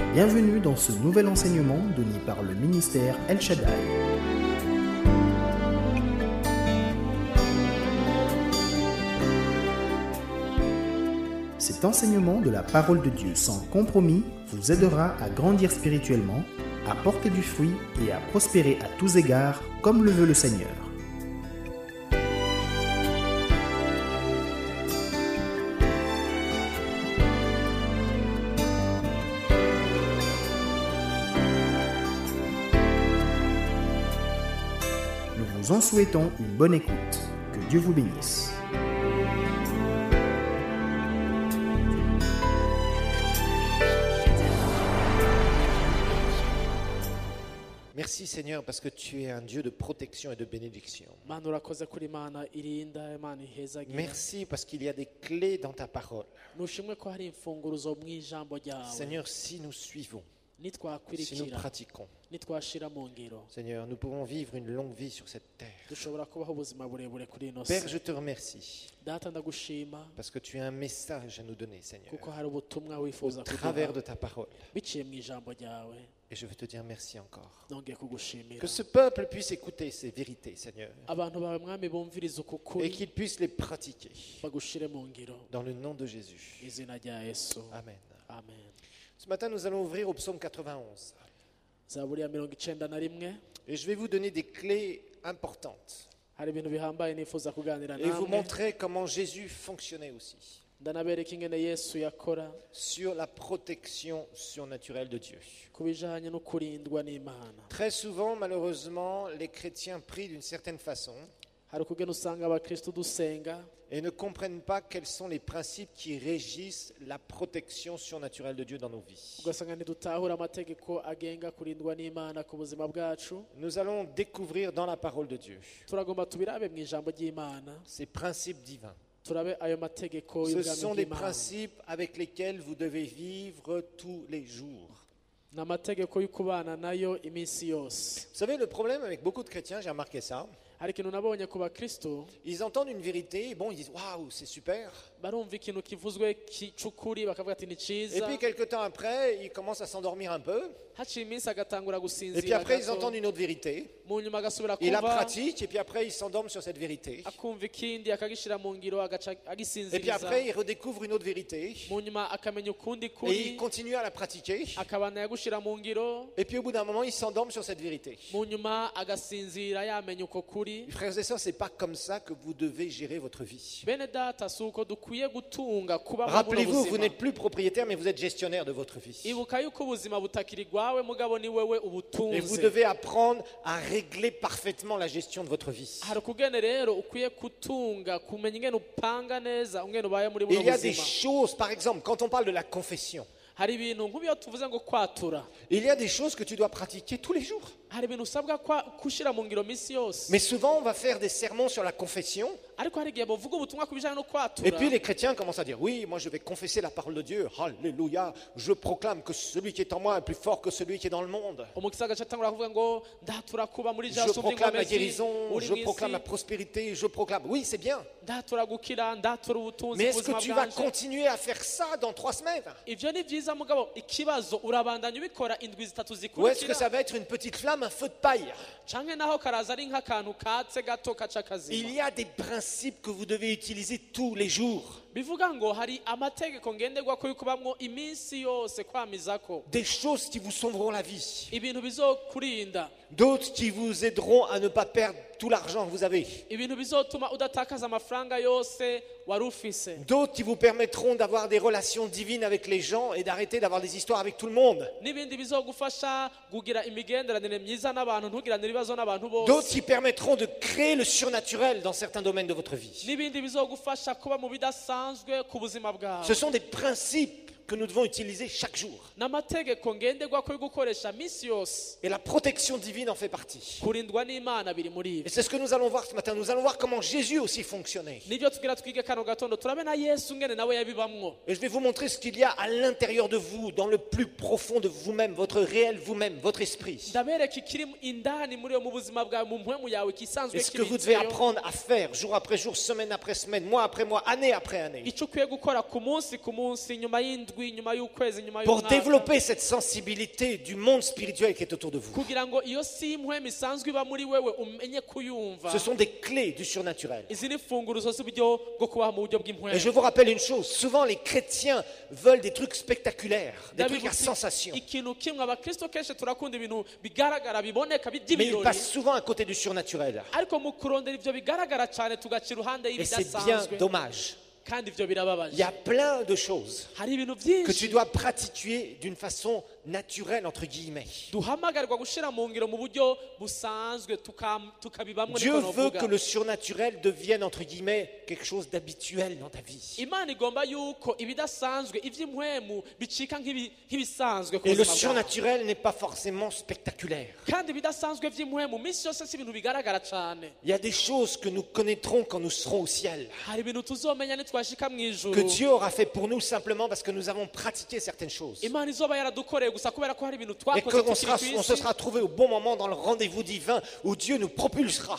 Bienvenue dans ce nouvel enseignement donné par le ministère El Shaddai. Cet enseignement de la parole de Dieu sans compromis vous aidera à grandir spirituellement, à porter du fruit et à prospérer à tous égards comme le veut le Seigneur. Nous vous en souhaitons une bonne écoute. Que Dieu vous bénisse. Merci Seigneur parce que tu es un Dieu de protection et de bénédiction. Merci parce qu'il y a des clés dans ta parole. Seigneur, si nous suivons, si nous pratiquons, Seigneur, nous pouvons vivre une longue vie sur cette terre. Père, je te remercie parce que tu as un message à nous donner, Seigneur, au travers de ta parole. Et je veux te dire merci encore. Que ce peuple puisse écouter ces vérités, Seigneur, et qu'il puisse les pratiquer. Dans le nom de Jésus. Amen. Ce matin, nous allons ouvrir au psaume 91. Et je vais vous donner des clés importantes. Et vous montrer comment Jésus fonctionnait aussi. Sur la protection surnaturelle de Dieu. Très souvent, malheureusement, les chrétiens prient d'une certaine façon et ne comprennent pas quels sont les principes qui régissent la protection surnaturelle de Dieu dans nos vies. Nous allons découvrir dans la parole de Dieu ces principes divins. Ce sont des principes avec lesquels vous devez vivre tous les jours. Vous savez, le problème avec beaucoup de chrétiens, j'ai remarqué ça, ils entendent une vérité, bon, ils disent « Waouh, c'est super !» Et puis quelques temps après, ils commencent à s'endormir un peu. Et puis après, ils entendent une autre vérité. Ils la pratiquent et puis après, ils s'endorment sur cette vérité. Et puis après, ils redécouvrent une autre vérité. Et ils continuent à la pratiquer. Et puis au bout d'un moment, ils s'endorment sur cette vérité. Frères et sœurs, c'est pas comme ça que vous devez gérer votre vie. Rappelez-vous, vous n'êtes plus propriétaire, mais vous êtes gestionnaire de votre vie. Et vous devez apprendre à régler parfaitement la gestion de votre vie. Il y a des choses, par exemple, quand on parle de la confession, il y a des choses que tu dois pratiquer tous les jours. Mais souvent, on va faire des sermons sur la confession. Et puis les chrétiens commencent à dire « Oui, moi je vais confesser la parole de Dieu. Alléluia. Je proclame que celui qui est en moi est plus fort que celui qui est dans le monde. Je proclame la guérison, je proclame la prospérité, je proclame... » Oui, c'est bien. Mais est-ce que tu vas continuer à faire ça dans 3 semaines? Ou est-ce que ça va être une petite flamme, un feu de paille? Il y a des principes que vous devez utiliser tous les jours. Des choses qui vous sauveront la vie. D'autres qui vous aideront à ne pas perdre tout l'argent que vous avez. D'autres qui vous permettront d'avoir des relations divines avec les gens et d'arrêter d'avoir des histoires avec tout le monde. D'autres qui permettront de créer le surnaturel dans certains domaines de votre vie. Ce sont des principes que nous devons utiliser chaque jour. Et la protection divine en fait partie. Et c'est ce que nous allons voir ce matin. Nous allons voir comment Jésus aussi fonctionnait. Et je vais vous montrer ce qu'il y a à l'intérieur de vous, dans le plus profond de vous-même, votre réel vous-même, votre esprit. Et ce que vous devez apprendre à faire jour après jour, semaine après semaine, mois après mois, année après année. pour développer cette sensibilité du monde spirituel qui est autour de vous. Ce sont des clés du surnaturel. Et je vous rappelle une chose, souvent les chrétiens veulent des trucs spectaculaires, des trucs à sensation. Mais ils passent souvent à côté du surnaturel. Et c'est bien dommage. Il y a plein de choses que tu dois pratiquer d'une façon naturelle, entre guillemets. Dieu veut que le surnaturel devienne, entre guillemets, quelque chose d'habituel dans ta vie. Et le surnaturel n'est pas forcément spectaculaire. Il y a des choses que nous connaîtrons quand nous serons au ciel, que Dieu aura fait pour nous simplement parce que nous avons pratiqué certaines choses. Et qu'on se sera trouvé au bon moment dans le rendez-vous divin où Dieu nous propulsera.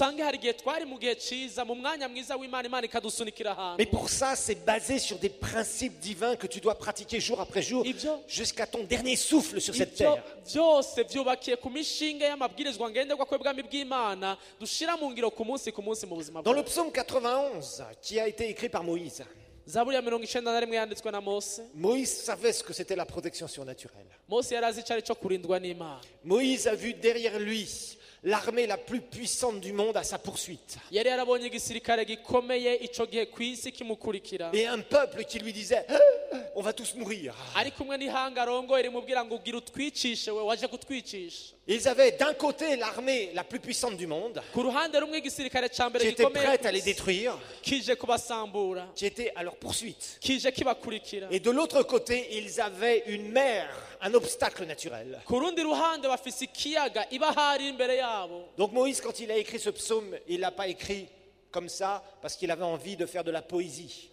Mais pour ça, c'est basé sur des principes divins que tu dois pratiquer jour après jour jusqu'à ton dernier souffle sur cette terre. Dans le psaume 91 qui a été écrit par Moïse, Moïse savait ce que c'était la protection surnaturelle. Moïse a vu derrière lui l'armée la plus puissante du monde à sa poursuite. Et un peuple qui lui disait on va tous mourir. Ils avaient d'un côté l'armée la plus puissante du monde qui était prête à les détruire, qui était à leur poursuite. Et de l'autre côté, ils avaient une mer, un obstacle naturel. Donc Moïse, quand il a écrit ce psaume, il ne l'a pas écrit comme ça parce qu'il avait envie de faire de la poésie.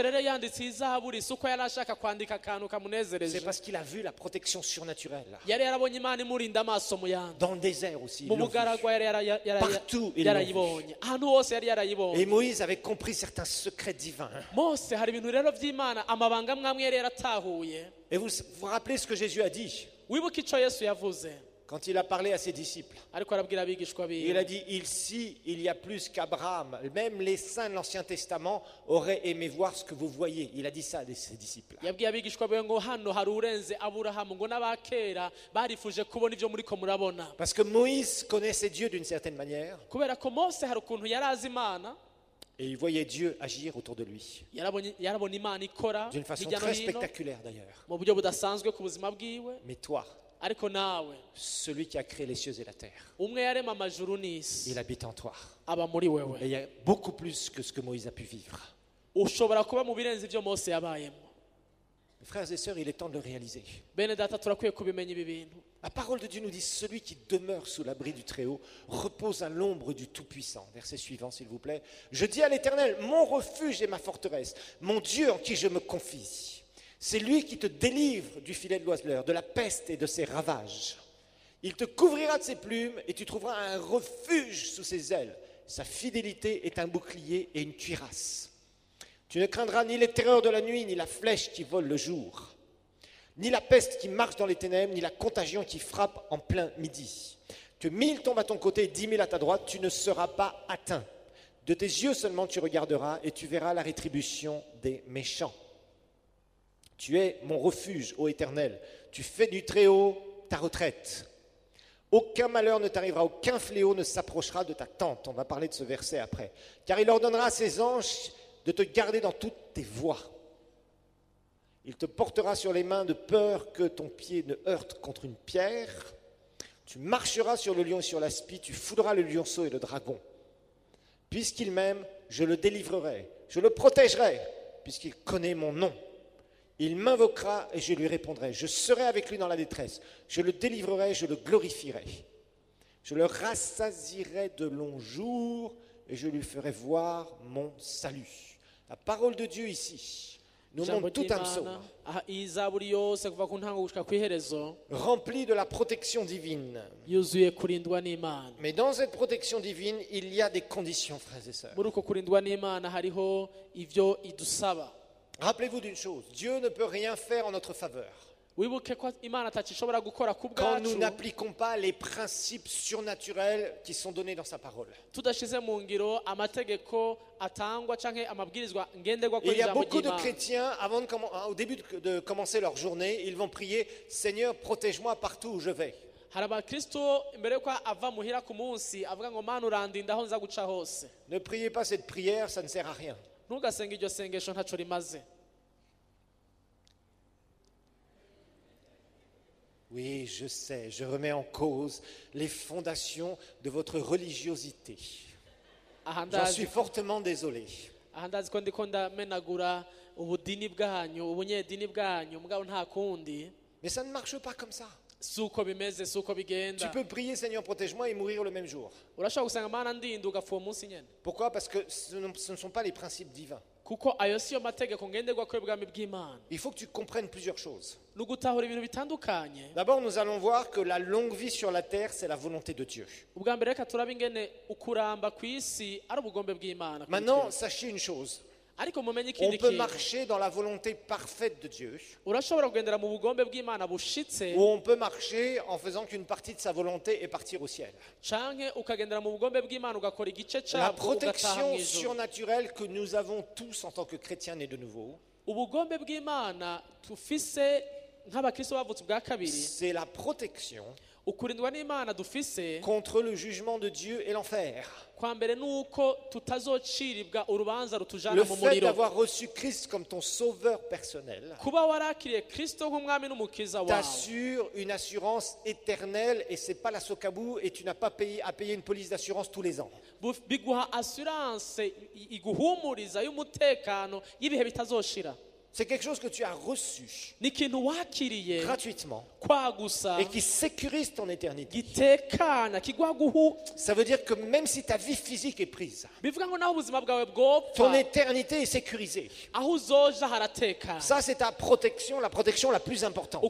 C'est parce qu'il a vu la protection surnaturelle. Dans le désert aussi. Partout il l'a vu. Et Moïse avait compris certains secrets divins. Et vous vous rappelez ce que Jésus a dit quand il a parlé à ses disciples? Il a dit, ici, il y a plus qu'Abraham. Même les saints de l'Ancien Testament auraient aimé voir ce que vous voyez. Il a dit ça à ses disciples. Parce que Moïse connaissait Dieu d'une certaine manière. Et il voyait Dieu agir autour de lui. D'une façon très spectaculaire d'ailleurs. Mais toi, celui qui a créé les cieux et la terre, il habite en toi. Et il y a beaucoup plus que ce que Moïse a pu vivre. Frères et sœurs, il est temps de le réaliser. La parole de Dieu nous dit, celui qui demeure sous l'abri du Très-Haut repose à l'ombre du Tout-Puissant. Verset suivant, s'il vous plaît. Je dis à l'Éternel, mon refuge et ma forteresse, mon Dieu en qui je me confie. C'est lui qui te délivre du filet de l'oiseleur, de la peste et de ses ravages. Il te couvrira de ses plumes et tu trouveras un refuge sous ses ailes. Sa fidélité est un bouclier et une cuirasse. Tu ne craindras ni les terreurs de la nuit, ni la flèche qui vole le jour, ni la peste qui marche dans les ténèbres, ni la contagion qui frappe en plein midi. Que 1000 tombent à ton côté et 10 000 à ta droite, tu ne seras pas atteint. De tes yeux seulement tu regarderas et tu verras la rétribution des méchants. Tu es mon refuge, ô Éternel. Tu fais du Très-Haut ta retraite. Aucun malheur ne t'arrivera, aucun fléau ne s'approchera de ta tente. On va parler de ce verset après. Car il ordonnera à ses anges de te garder dans toutes tes voies. Il te portera sur les mains de peur que ton pied ne heurte contre une pierre. Tu marcheras sur le lion et sur l'aspi, tu foudras le lionceau et le dragon. Puisqu'il m'aime, je le délivrerai, je le protégerai, puisqu'il connaît mon nom. Il m'invoquera et je lui répondrai. Je serai avec lui dans la détresse. Je le délivrerai, je le glorifierai. Je le rassasierai de longs jours et je lui ferai voir mon salut. La parole de Dieu ici nous montre tout un psaume rempli de la protection divine. Mais dans cette protection divine, il y a des conditions, frères et sœurs. Rappelez-vous d'une chose, Dieu ne peut rien faire en notre faveur. Quand nous n'appliquons pas les principes surnaturels qui sont donnés dans sa parole. Il y a beaucoup de chrétiens, au début de commencer leur journée, ils vont prier « Seigneur, protège-moi partout où je vais ». Ne priez pas cette prière, ça ne sert à rien. Oui, je sais, je remets en cause les fondations de votre religiosité. J'en suis fortement désolé. Mais ça ne marche pas comme ça. Tu peux prier Seigneur protège-moi et mourir le même jour. Pourquoi? Parce que ce ne sont pas les principes divins. Il faut que tu comprennes plusieurs choses. D'abord, nous allons voir que la longue vie sur la terre, c'est la volonté de Dieu. Maintenant, sachez une chose. On peut marcher dans la volonté parfaite de Dieu, ou on peut marcher en faisant qu'une partie de sa volonté et partir au ciel. La protection surnaturelle que nous avons tous en tant que chrétiens nés de nouveau, c'est la protection contre le jugement de Dieu et l'enfer. Le fait d'avoir reçu Christ comme ton sauveur personnel t'assure une assurance éternelle et c'est pas la socabou et tu n'as pas à payer une police d'assurance tous les ans. C'est quelque chose que tu as reçu gratuitement et qui sécurise ton éternité. Ça veut dire que même si ta vie physique est prise, ton éternité est sécurisée. Ça, c'est ta protection, la protection la plus importante.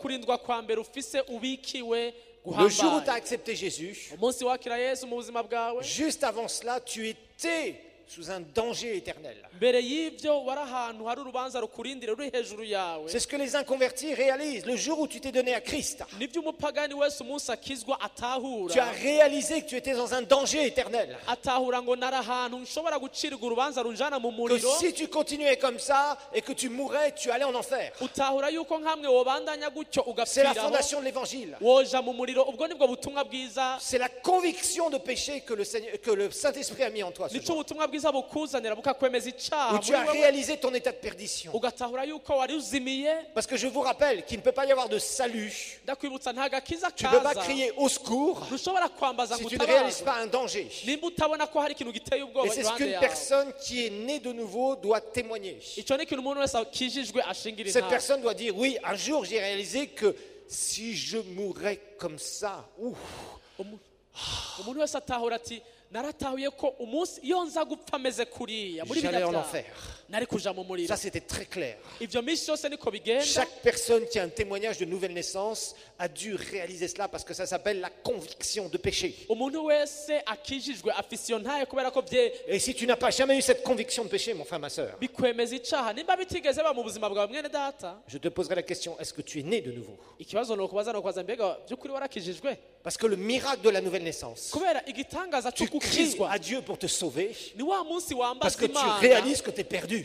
Le jour où tu as accepté Jésus, juste avant cela, tu étais sous un danger éternel. C'est ce que les inconvertis réalisent. Le jour où tu t'es donné à Christ, tu as réalisé que tu étais dans un danger éternel. Que si tu continuais comme ça et que tu mourais, tu allais en enfer. C'est la fondation de l'évangile. C'est la conviction de péché que le Saint-Esprit a mis en toi ce jour. Où tu as réalisé ton état de perdition. Parce que je vous rappelle qu'il ne peut pas y avoir de salut. Tu ne peux pas crier au secours si tu ne réalises pas un danger. Et c'est ce qu'une personne qui est née de nouveau doit témoigner. Cette personne doit dire oui, un jour j'ai réalisé que si je mourrais comme ça, j'allais en enfer. Ça, c'était très clair. Chaque personne qui a un témoignage de nouvelle naissance a dû réaliser cela parce que ça s'appelle la conviction de péché. Et si tu n'as pas jamais eu cette conviction de péché, mon frère, ma soeur, je te poserai la question, est-ce que tu es né de nouveau? Parce que le miracle de la nouvelle naissance, tu cries à Dieu pour te sauver parce que tu réalises que tu es perdu.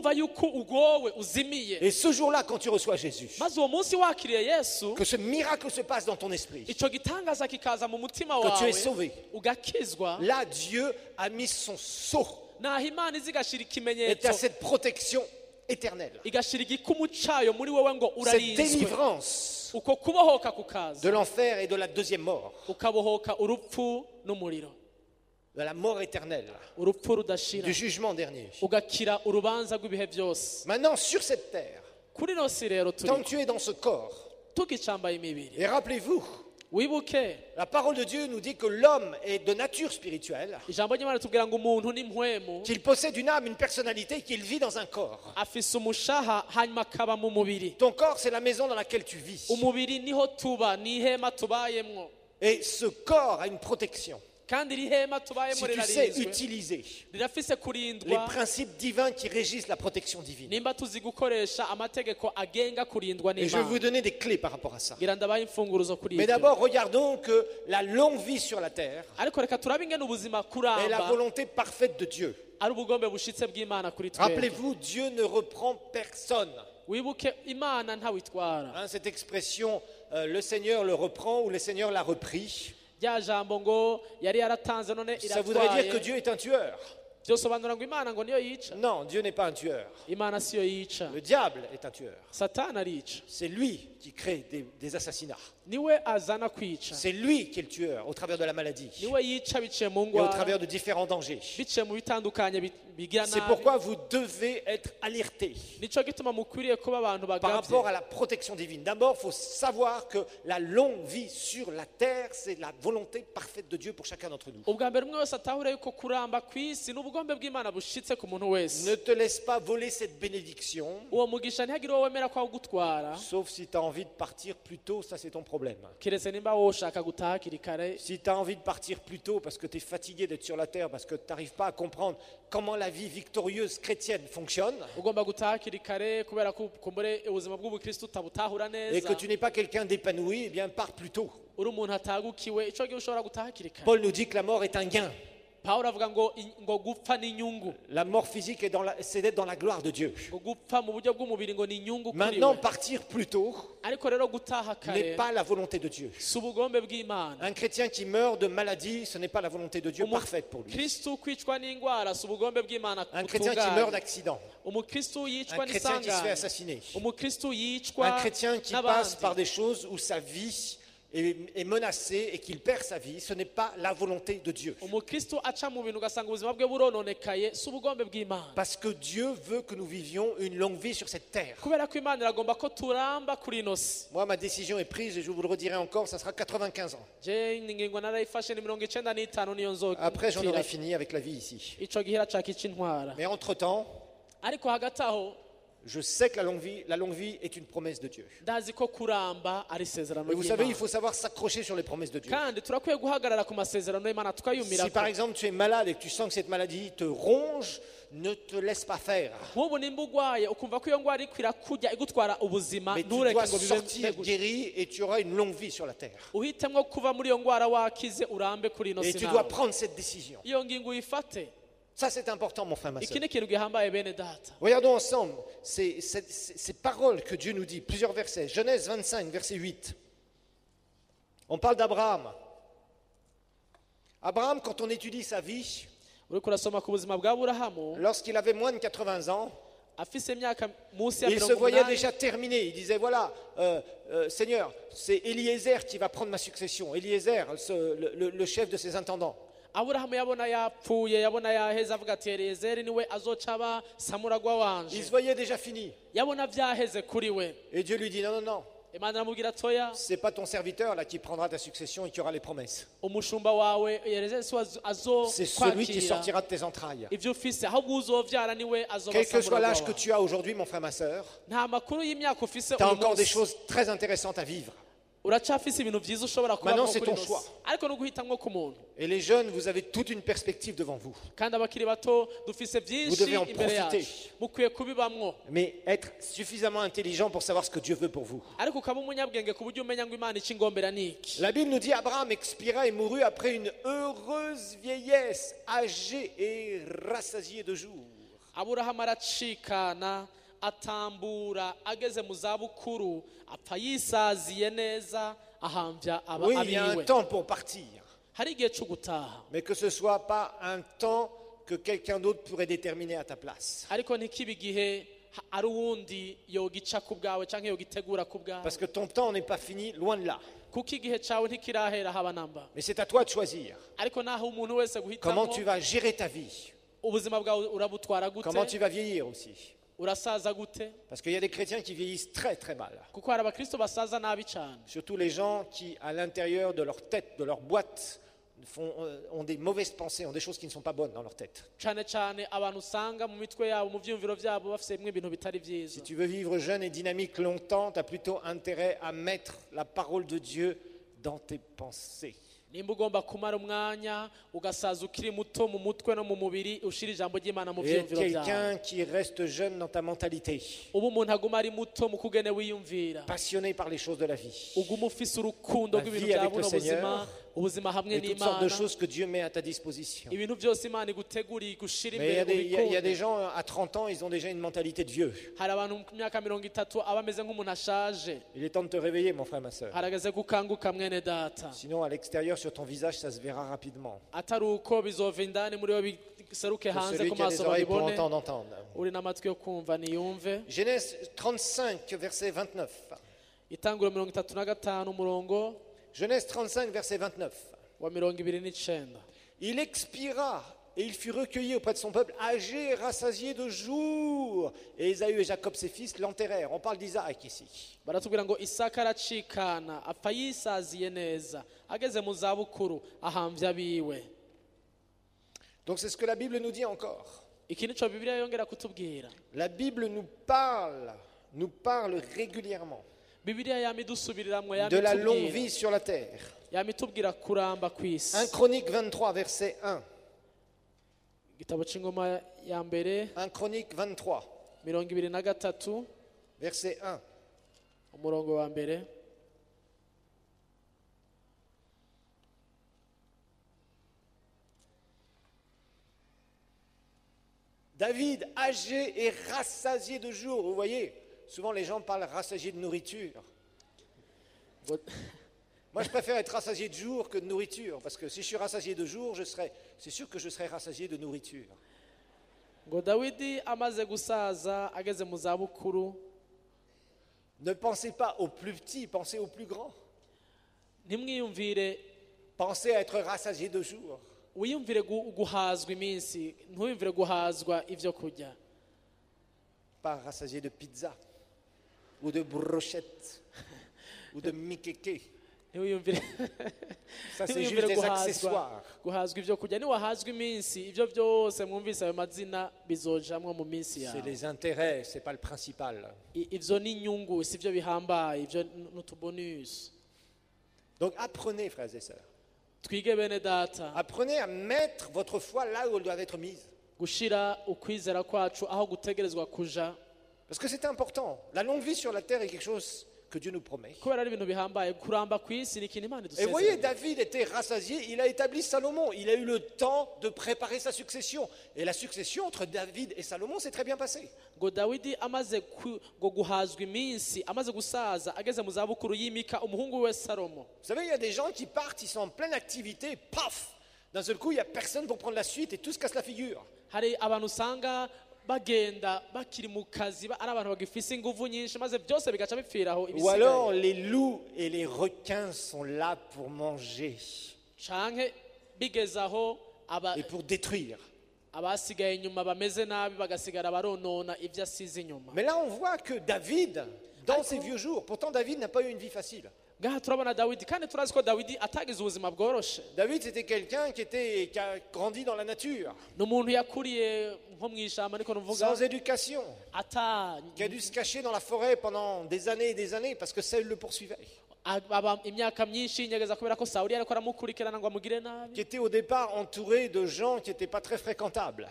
Et ce jour-là, quand tu reçois Jésus, que ce miracle se passe dans ton esprit, que tu es sauvé, là Dieu a mis son sceau et tu as cette protection éternelle, cette délivrance de l'enfer et de la deuxième mort, de la mort éternelle, du jugement dernier. Maintenant, sur cette terre, tant que tu es dans ce corps, et rappelez-vous, la parole de Dieu nous dit que l'homme est de nature spirituelle, qu'il possède une âme, une personnalité, qu'il vit dans un corps. Ton corps, c'est la maison dans laquelle tu vis. Et ce corps a une protection. Si tu sais utiliser les principes divins qui régissent la protection divine. Et je vais vous donner des clés par rapport à ça. Mais d'abord, regardons que la longue vie sur la terre est la volonté parfaite de Dieu. Rappelez-vous, Dieu ne reprend personne. Cette expression, le Seigneur le reprend ou le Seigneur l'a repris. Ça voudrait dire que Dieu est un tueur. Non, Dieu n'est pas un tueur. Le diable est un tueur. C'est lui qui crée des assassinats. C'est lui qui est le tueur au travers de la maladie et au travers de différents dangers. C'est pourquoi vous devez être alertés par rapport à la protection divine. D'abord, il faut savoir que la longue vie sur la terre, c'est la volonté parfaite de Dieu pour chacun d'entre nous. Ne te laisse pas voler cette bénédiction, sauf si tu as envie de partir plus tôt, ça c'est ton problème. Si tu as envie de partir plus tôt parce que tu es fatigué d'être sur la terre, parce que tu n'arrives pas à comprendre comment la vie victorieuse chrétienne fonctionne, et que tu n'es pas quelqu'un d'épanoui, eh bien pars plus tôt. Paul nous dit que la mort est un gain. La mort physique c'est d'être dans la gloire de Dieu. Maintenant, partir plus tôt n'est pas la volonté de Dieu. Un chrétien qui meurt de maladie, ce n'est pas la volonté de Dieu parfaite pour lui. Un chrétien qui meurt d'accident. Un chrétien qui se fait assassiner. Un chrétien qui passe par des choses où sa vie est menacé et qu'il perd sa vie, ce n'est pas la volonté de Dieu. Parce que Dieu veut que nous vivions une longue vie sur cette terre. Moi, ma décision est prise et je vous le redirai encore, ça sera 95 ans. Après, j'en aurai fini avec la vie ici. Mais entre-temps, je sais que la longue vie est une promesse de Dieu. Mais vous savez, il faut savoir s'accrocher sur les promesses de Dieu. Si par exemple tu es malade et que tu sens que cette maladie te ronge, ne te laisse pas faire. Mais tu dois sortir guéri et tu auras une longue vie sur la terre. Et tu dois prendre cette décision. Ça, c'est important, mon frère, ma soeur. Regardons ensemble ces paroles que Dieu nous dit. Plusieurs versets. Genèse 25, verset 8. On parle d'Abraham. Abraham, quand on étudie sa vie, lorsqu'il avait moins de 80 ans, il se voyait déjà terminé. Il disait, voilà, Seigneur, c'est Eliezer qui va prendre ma succession. Eliezer, le chef de ses intendants. Il se voyait déjà fini. Et Dieu lui dit non, non, non. C'est pas ton serviteur là qui prendra ta succession et qui aura les promesses. C'est celui qui sortira de tes entrailles. Quel que soit l'âge que tu as aujourd'hui, mon frère, ma soeur, tu as encore des choses très intéressantes à vivre. Maintenant, c'est ton choix. Et les jeunes, vous avez toute une perspective devant vous. Vous devez en profiter. Mais être suffisamment intelligent pour savoir ce que Dieu veut pour vous. La Bible nous dit Abraham expira et mourut après une heureuse vieillesse, âgé et rassasié de jours. Atambura ageze mu zabukuru apfa yisaziye neza ahambya ababiriwe. Oui, il y a un temps pour partir. Mais que ce soit pas un temps que quelqu'un d'autre pourrait déterminer à ta place. Parce que ton temps n'est pas fini, loin de là. Mais c'est à toi de choisir. Comment tu vas gérer ta vie. Comment tu vas vieillir aussi. Parce qu'il y a des chrétiens qui vieillissent très très mal. Surtout les gens qui à l'intérieur de leur tête, de leur boîte, ont des mauvaises pensées, ont des choses qui ne sont pas bonnes dans leur tête. Si tu veux vivre jeune et dynamique longtemps, tu as plutôt intérêt à mettre la parole de Dieu dans tes pensées. nimba ugomba kumara umwanya ugasaza ukiri muto mu mutwe no mu mubiri ushira ijambo ry'Imana mu vyumviro byawe. Quelqu'un qui reste jeune dans ta mentalité. Ubu umuntu aguma ari muto mu kugene wiyumvira. Passionné par les choses de la vie. Uguma ufise urukundo rw'ibintu bya buno buzima, ubuzima hamwe n'Imana. Toutes sortes de choses que Dieu met à ta disposition. Ibintu byose Imana iguteguriye gushira imbere mu bikunde. Il y a des gens à 30 ans, ils ont déjà une mentalité de vieux. Hari abantu mu myaka 30 abameze nk'umuntu ashaje. Il est temps de te réveiller, mon frère, ma sœur. Harageze gukanguka mwene data. Sinon à l'extérieur sur ton visage ça se verra rapidement. Ataruko bizova indani muri we biseruke hanze ku maso babibone. Uri n'amatwi yo kumva niyumve. Genèse 35 verset 29. Itanguro 35 umurongo. Genèse 35 verset 29. Wa 29. Il expira et il fut recueilli auprès de son peuple, âgé et rassasié de jours. Et Ésaü et Jacob ses fils l'enterrèrent. On parle d'Isaac ici. Baratubwira ngo Isaka aracikana apfa yisaziye neza ageze mu zabukuru ahamvya biwe. Donc c'est ce que la Bible nous dit encore. Iki nico Bibiliya yongera kutubwira. La Bible nous parle régulièrement de la longue vie sur la terre. 1 Chronique 23 verset 1. 1 Chronique 23 verset 1. Umurongo wa mbere. David, âgé et rassasié de jours. Vous voyez, souvent les gens parlent rassasié de nourriture. Moi, je préfère être rassasié de jours que de nourriture. Parce que si je suis rassasié de jours, c'est sûr que je serai rassasié de nourriture. Ne pensez pas aux plus petits, pensez aux plus grands. Pensez à être rassasié de jours. Wiyumvire guhazwa iminsi ntuyumvire guhazwa ivyo kurya. Pas rassasié de pizza ou de brochette ou de mikeke. Ça c'est juste des accessoires. Guhazwa ivyo kurya ni wahazwa iminsi ivyo byose mwumvise ayo mazina bizojamwe mu minsi yawe. C'est les intérêts, c'est pas le principal. Ivyo ni inyungu sivyo bihambaye ivyo n'utubonus. Donc apprenez, frères et sœurs. Apprenez à mettre votre foi là où elle doit être mise. Parce que c'est important. La longue vie sur la terre est quelque chose que Dieu nous promet. Et voyez, David était rassasié, il a établi Salomon. Il a eu le temps de préparer sa succession. Et la succession entre David et Salomon s'est très bien passée. Vous savez, il y a des gens qui partent, ils sont en pleine activité, paf! D'un seul coup, il n'y a personne pour prendre la suite et tout se casse la figure. Ou alors les loups et les requins sont là pour manger et pour détruire. Mais là on voit que David, dans ses vieux jours, pourtant David n'a pas eu une vie facile. David c'était quelqu'un qui a grandi dans la nature, sans éducation, qui a dû se cacher dans la forêt pendant des années et des années parce que Saül le poursuivait. Qui était au départ entouré de gens qui n'étaient pas très fréquentables.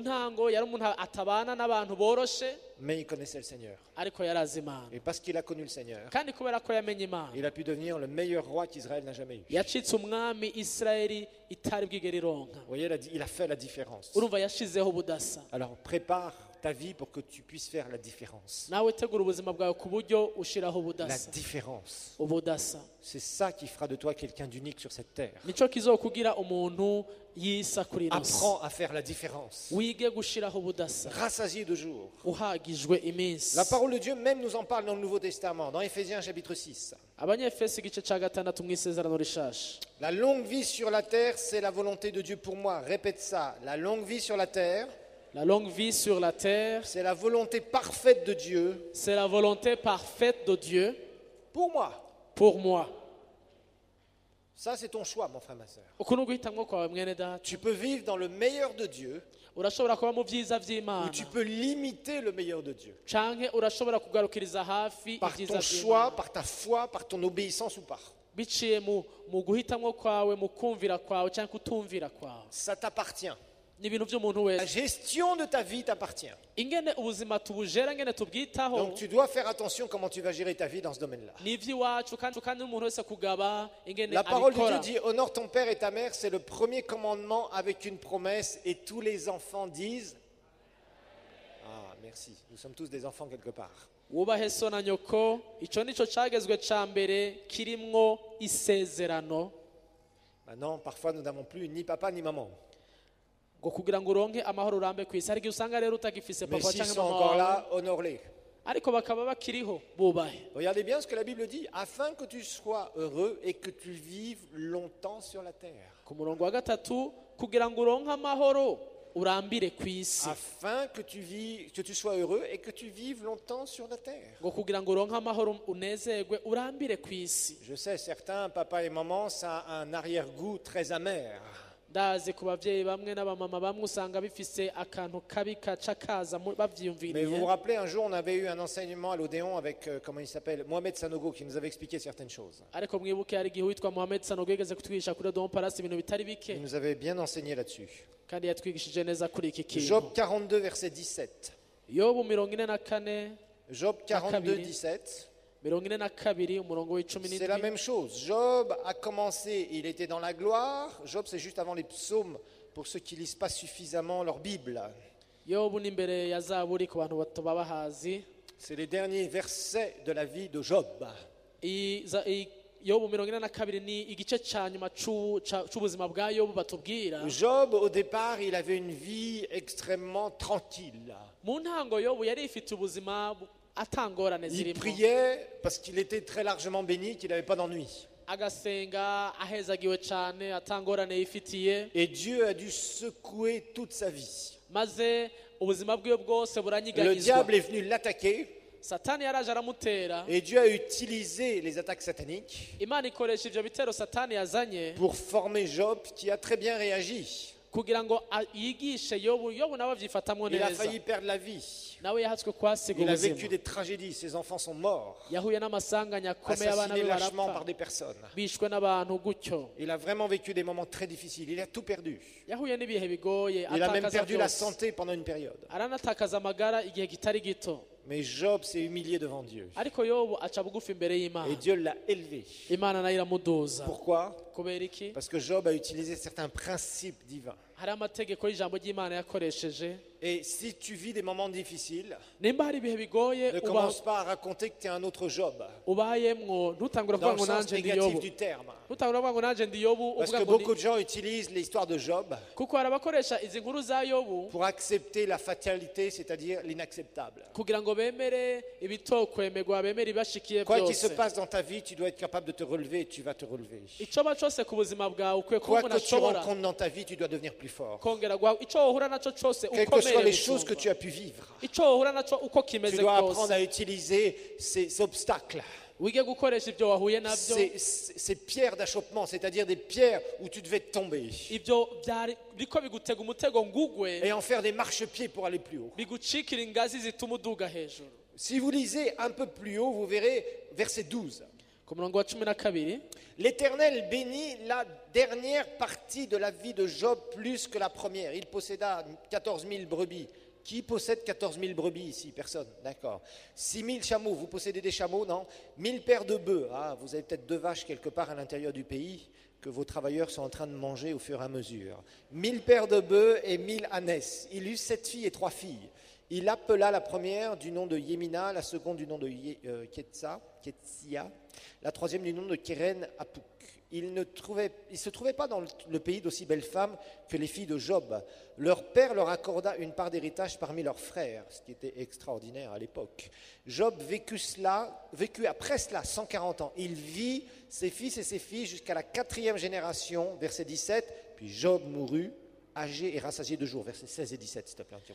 Mais il connaissait le Seigneur. Et parce qu'il a connu le Seigneur, il a pu devenir le meilleur roi qu'Israël n'a jamais eu. Vous voyez, il a fait la différence. Alors prépare ta vie pour que tu puisses faire la différence. La différence. C'est ça qui fera de toi quelqu'un d'unique sur cette terre. Apprends à faire la différence. Rassasié de jour. La parole de Dieu même nous en parle dans le Nouveau Testament, dans Éphésiens chapitre 6. La longue vie sur la terre, c'est la volonté de Dieu pour moi. Répète ça. La longue vie sur la terre. La longue vie sur la terre, c'est la volonté parfaite de Dieu. C'est la volonté parfaite de Dieu. Pour moi. Pour moi. Ça, c'est ton choix, mon frère, ma soeur. Tu peux vivre dans le meilleur de Dieu. Ou tu peux limiter le meilleur de Dieu. Par ton choix, par ta foi, par ton obéissance ou pas. Ça t'appartient. La gestion de ta vie t'appartient. Donc tu dois faire attention comment tu vas gérer ta vie dans ce domaine-là. La parole de Dieu dit honore ton père et ta mère, c'est le premier commandement avec une promesse, et tous les enfants disent ah merci, nous sommes tous des enfants quelque part. Maintenant parfois nous n'avons plus ni papa ni maman. Mais s'ils sont encore là, honore-les. Regardez bien ce que la Bible dit, afin que tu sois heureux et que tu vives longtemps sur la terre. Afin que tu sois heureux et que tu vives longtemps sur la terre. Je sais, certains, papa et maman, ça a un arrière-goût très amer. Mais vous vous rappelez, un jour on avait eu un enseignement à l'Odéon avec, comment il s'appelle, Mohamed Sanogo, qui nous avait expliqué certaines choses. Il nous avait bien enseigné là-dessus. Job 42, verset 17. Job 42, 17. C'est la même chose. Job a commencé, il était dans la gloire. Job, c'est juste avant les psaumes pour ceux qui ne lisent pas suffisamment leur Bible. C'est les derniers versets de la vie de Job. Job, au départ, il avait une vie extrêmement tranquille. Il priait parce qu'il était très largement béni, qu'il n'avait pas d'ennui. Et Dieu a dû secouer toute sa vie. Le diable est venu l'attaquer. Et Dieu a utilisé les attaques sataniques pour former Job, qui a très bien réagi. Il a failli perdre la vie. Il a vécu des tragédies. Ses enfants sont morts, assassinés lâchement par des personnes. Il a vraiment vécu des moments très difficiles. Il a tout perdu. Il a même perdu la santé pendant une période. Mais Job s'est humilié devant Dieu. Et Dieu l'a élevé. Pourquoi? Parce que Job a utilisé certains principes divins. Et si tu vis des moments difficiles, ne commence pas à raconter que tu es un autre Job, dans le sens négatif du terme. Parce que beaucoup de gens utilisent l'histoire de Job pour accepter la fatalité, c'est-à-dire l'inacceptable. Quoi qu'il se passe dans ta vie, tu dois être capable de te relever et tu vas te relever. Quoi que tu rencontres dans ta vie, tu dois devenir plus fort. Quelles que soient les choses que tu as pu vivre, tu dois apprendre à utiliser ces obstacles, ces pierres d'achoppement, c'est-à-dire des pierres où tu devais tomber, et en faire des marchepieds pour aller plus haut. Si vous lisez un peu plus haut, vous verrez verset 12. L'Éternel bénit la dernière partie de la vie de Job plus que la première. Il posséda 14 000 brebis. Qui possède 14 000 brebis ici? Personne, d'accord. 6 000 chameaux, vous possédez des chameaux, non? 1000 paires de bœufs. Ah, vous avez peut-être 2 vaches quelque part à l'intérieur du pays que vos travailleurs sont en train de manger au fur et à mesure. 1000 paires de bœufs et 1000 ânesses. Il eut 7 filles et 3 filles. Il appela la première du nom de Yémina, la seconde du nom de Ketsia, la troisième du nom de Kéren Apuk. Il ne se trouvait pas dans le pays d'aussi belles femmes que les filles de Job. Leur père leur accorda une part d'héritage parmi leurs frères, ce qui était extraordinaire à l'époque. Job vécut après cela 140 ans. Il vit ses fils et ses filles jusqu'à la 4e génération, verset 17, puis Job mourut, âgé et rassasié de jours, versets 16 et 17, s'il te plaît.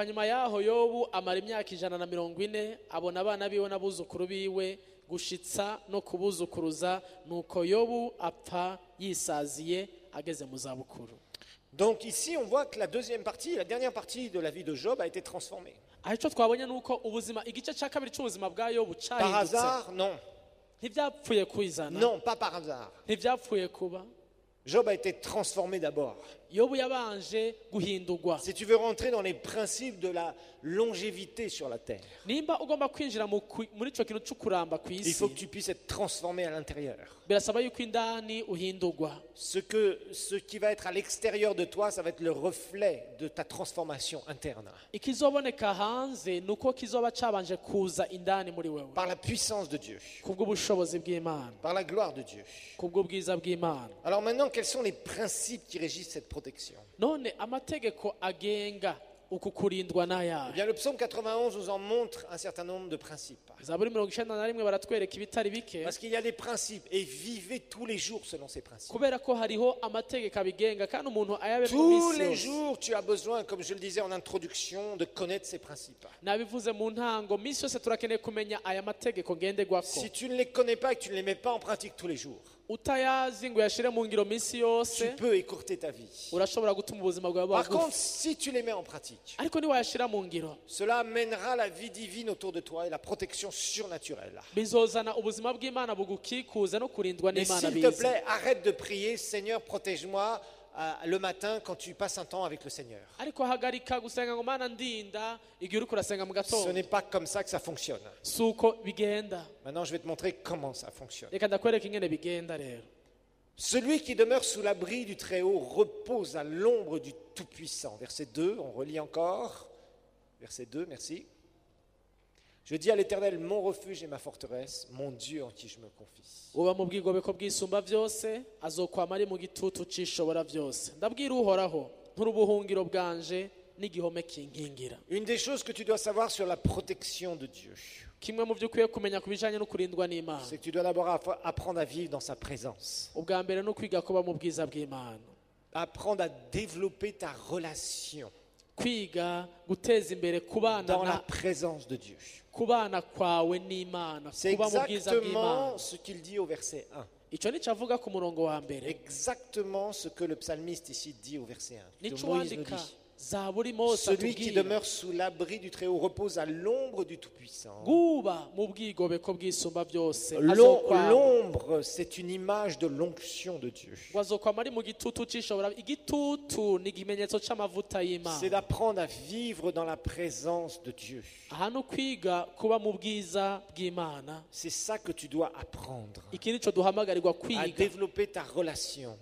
gushitsa no kubuzukuruza nuko Yobu apfa yisaziye ageze mu zabukuru. Donc ici on voit que la dernière partie de la vie de Job a été transformée. Aho twabonye nuko ubuzima igice cya kabiri cy'ubuzima bwa Yobu cyahindutse. Par hasard, non. Non, pas par hasard. Job a été transformé d'abord. Si tu veux rentrer dans les principes de la longévité sur la terre, il faut que tu puisses être transformé à l'intérieur. Ce qui va être à l'extérieur de toi, ça va être le reflet de ta transformation interne. Par la puissance de Dieu. Par la gloire de Dieu. Alors maintenant, quels sont les principes qui régissent cette protection? Eh bien, le psaume 91 nous en montre un certain nombre de principes. Parce qu'il y a des principes et vivez tous les jours selon ces principes. Tous les jours, tu as besoin, comme je le disais en introduction, de connaître ces principes. Si tu ne les connais pas et que tu ne les mets pas en pratique tous les jours, tu peux écourter ta vie. Par contre, si tu les mets en pratique, cela amènera la vie divine autour de toi et la protection surnaturelle. Et s'il te plaît, arrête de prier, Seigneur, protège-moi le matin quand tu passes un temps avec le Seigneur. Ce n'est pas comme ça que ça fonctionne. Maintenant, je vais te montrer comment ça fonctionne. Celui qui demeure sous l'abri du Très-Haut repose à l'ombre du Tout-Puissant. Verset 2, on relit encore. Verset 2, merci. Je dis à l'Éternel, mon refuge et ma forteresse, mon Dieu en qui je me confie. Une des choses que tu dois savoir sur la protection de Dieu, c'est que tu dois d'abord apprendre à vivre dans sa présence. Apprendre à développer ta relation dans la présence de Dieu. C'est exactement ce qu'il dit au verset 1. Exactement ce que le psalmiste ici dit au verset 1. Que Moïse nous dit. Celui qui demeure sous l'abri du Très-Haut repose à l'ombre du Tout-Puissant. L'ombre, c'est une image de l'onction de Dieu. C'est d'apprendre à vivre dans la présence de Dieu. C'est ça que tu dois apprendre. À développer ta relation.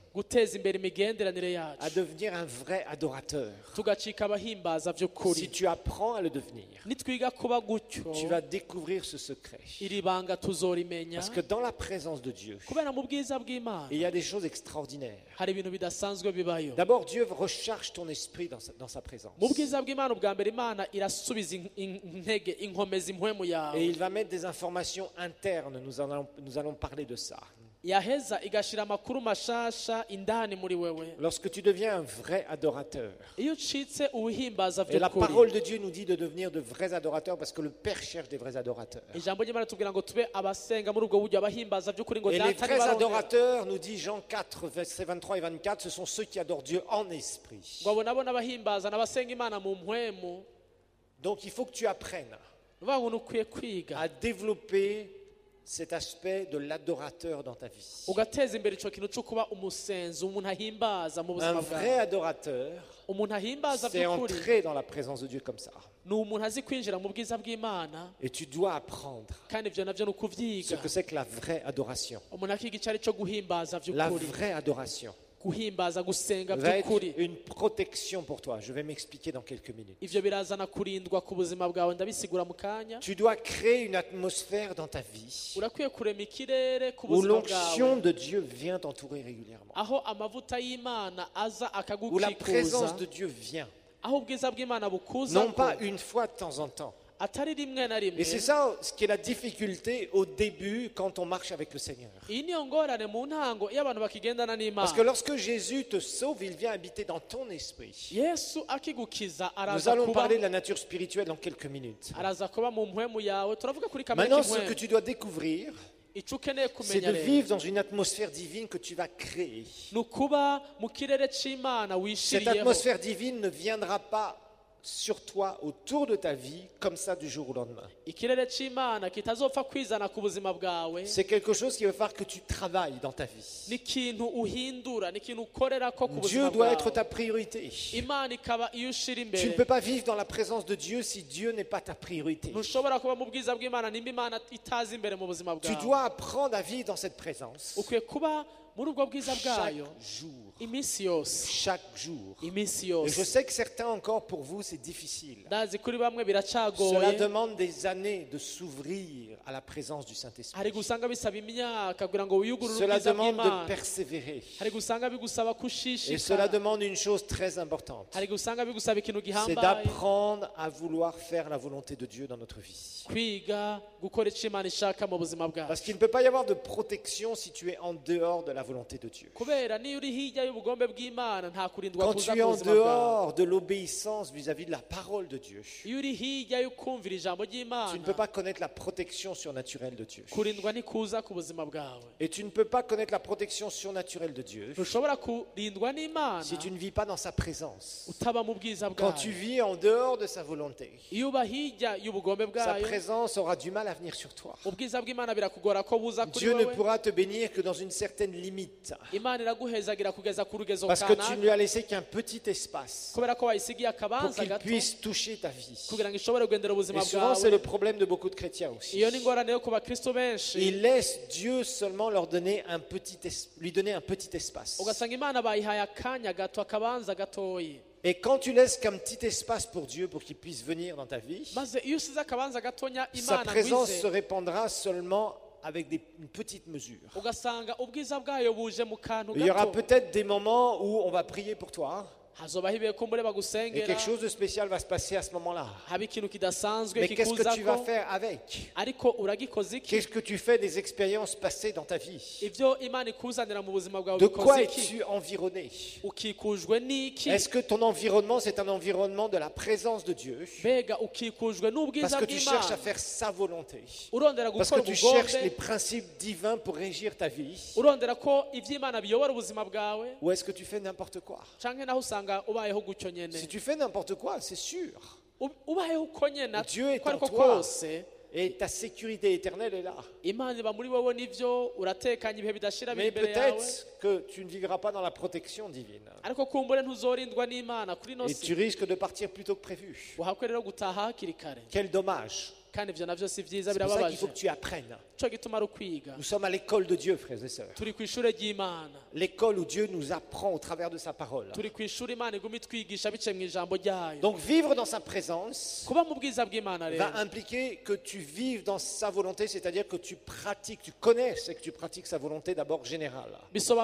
À devenir un vrai adorateur. Si tu apprends à le devenir, tu vas découvrir ce secret. Parce que dans la présence de Dieu, il y a des choses extraordinaires. D'abord, Dieu recharge ton esprit dans sa présence. Et il va mettre des informations internes. Nous allons parler de ça. Lorsque tu deviens un vrai adorateur, et la parole de Dieu nous dit de devenir de vrais adorateurs parce que le Père cherche des vrais adorateurs. Et les vrais adorateurs, nous dit Jean 4, versets 23 et 24, ce sont ceux qui adorent Dieu en esprit. Donc il faut que tu apprennes à développer cet aspect de l'adorateur dans ta vie. Un vrai adorateur, c'est entrer dans la présence de Dieu comme ça. Et tu dois apprendre ce que c'est que la vraie adoration. La vraie adoration va être une protection pour toi. Je vais m'expliquer dans quelques minutes. Tu dois créer une atmosphère dans ta vie où l'onction de Dieu vient t'entourer régulièrement. Où la présence de Dieu vient. Non pas une fois de temps en temps. Et c'est ça ce qui est la difficulté au début quand on marche avec le Seigneur. Parce que lorsque Jésus te sauve, il vient habiter dans ton esprit. Nous allons parler de la nature spirituelle dans quelques minutes. Maintenant, ce que tu dois découvrir, c'est de vivre dans une atmosphère divine que tu vas créer. Cette atmosphère divine ne viendra pas sur toi, autour de ta vie, comme ça du jour au lendemain. C'est quelque chose qui va faire que tu travailles dans ta vie. Dieu doit être ta priorité. Tu ne peux pas vivre dans la présence de Dieu si Dieu n'est pas ta priorité. Tu dois apprendre à vivre dans cette présence. Chaque jour. Et je sais que certains encore pour vous c'est difficile. Cela demande des années de s'ouvrir à la présence du Saint-Esprit. Cela demande de persévérer. Et cela demande une chose très importante. C'est d'apprendre à vouloir faire la volonté de Dieu dans notre vie. Parce qu'il ne peut pas y avoir de protection si tu es en dehors de la volonté de Dieu. Quand tu es en dehors de l'obéissance vis-à-vis de la parole de Dieu, tu ne peux pas connaître la protection surnaturelle de Dieu. Et tu ne peux pas connaître la protection surnaturelle de Dieu si tu ne vis pas dans sa présence. Quand tu vis en dehors de sa volonté, sa présence aura du mal à venir sur toi. Dieu ne pourra te bénir que dans une certaine limite. Parce que tu ne lui as laissé qu'un petit espace pour qu'il puisse toucher ta vie. Et souvent c'est le problème de beaucoup de chrétiens aussi. Ils laissent Dieu seulement lui donner un petit espace. Et quand tu laisses qu'un petit espace pour Dieu pour qu'il puisse venir dans ta vie, sa présence se répandra seulement avec une petite mesure. Il y aura peut-être des moments où on va prier pour toi. Et quelque chose de spécial va se passer à ce moment-là. Mais qu'est-ce que tu vas faire avec? Qu'est-ce que tu fais des expériences passées dans ta vie? De quoi es-tu environné? Est-ce que ton environnement c'est un environnement de la présence de Dieu? Parce que tu cherches à faire sa volonté. Parce que tu cherches les principes divins pour régir ta vie. Ou est-ce que tu fais n'importe quoi? Si tu fais n'importe quoi, c'est sûr. Dieu est en toi et ta sécurité éternelle est là. Mais peut-être que tu ne vivras pas dans la protection divine. Et tu risques de partir plus tôt que prévu. Quel dommage. C'est pour ça qu'il faut que tu apprennes. Nous sommes à l'école de Dieu, frères et sœurs. L'école où Dieu nous apprend au travers de sa parole. Donc vivre dans sa présence va impliquer que tu vives dans sa volonté, c'est-à-dire que tu pratiques, tu connais et que tu pratiques sa volonté d'abord générale.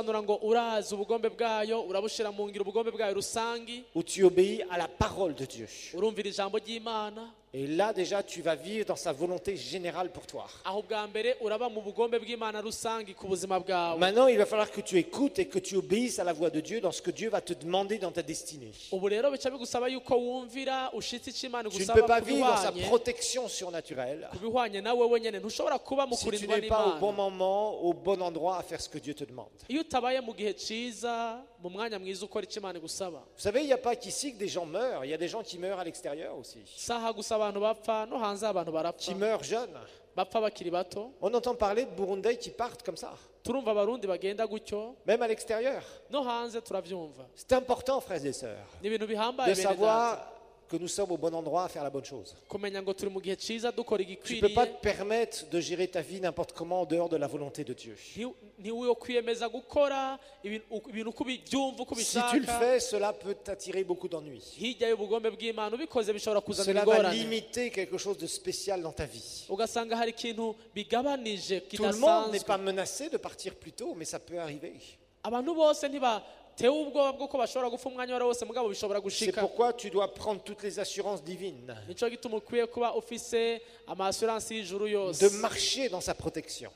Où tu obéis à la parole de Dieu. Et là déjà tu vas vivre dans sa volonté générale pour toi. Maintenant il va falloir que tu écoutes et que tu obéisses à la voix de Dieu dans ce que Dieu va te demander dans ta destinée. Tu ne peux pas vivre dans sa protection surnaturelle si tu n'es pas au bon moment, au bon endroit à faire ce que Dieu te demande. Vous savez, il n'y a pas qu'ici que des gens meurent, il y a des gens qui meurent à l'extérieur aussi. Qui meurent jeunes. On entend parler de Burundais qui partent comme ça. Même à l'extérieur. C'est important, frères et sœurs, de savoir que nous sommes au bon endroit à faire la bonne chose. Tu ne peux pas te permettre de gérer ta vie n'importe comment en dehors de la volonté de Dieu. Si tu le fais, cela peut t'attirer beaucoup d'ennuis. Cela va limiter quelque chose de spécial dans ta vie. Tout le monde n'est pas menacé de partir plus tôt, mais ça peut arriver. C'est pourquoi tu dois prendre toutes les assurances divines de marcher dans sa protection.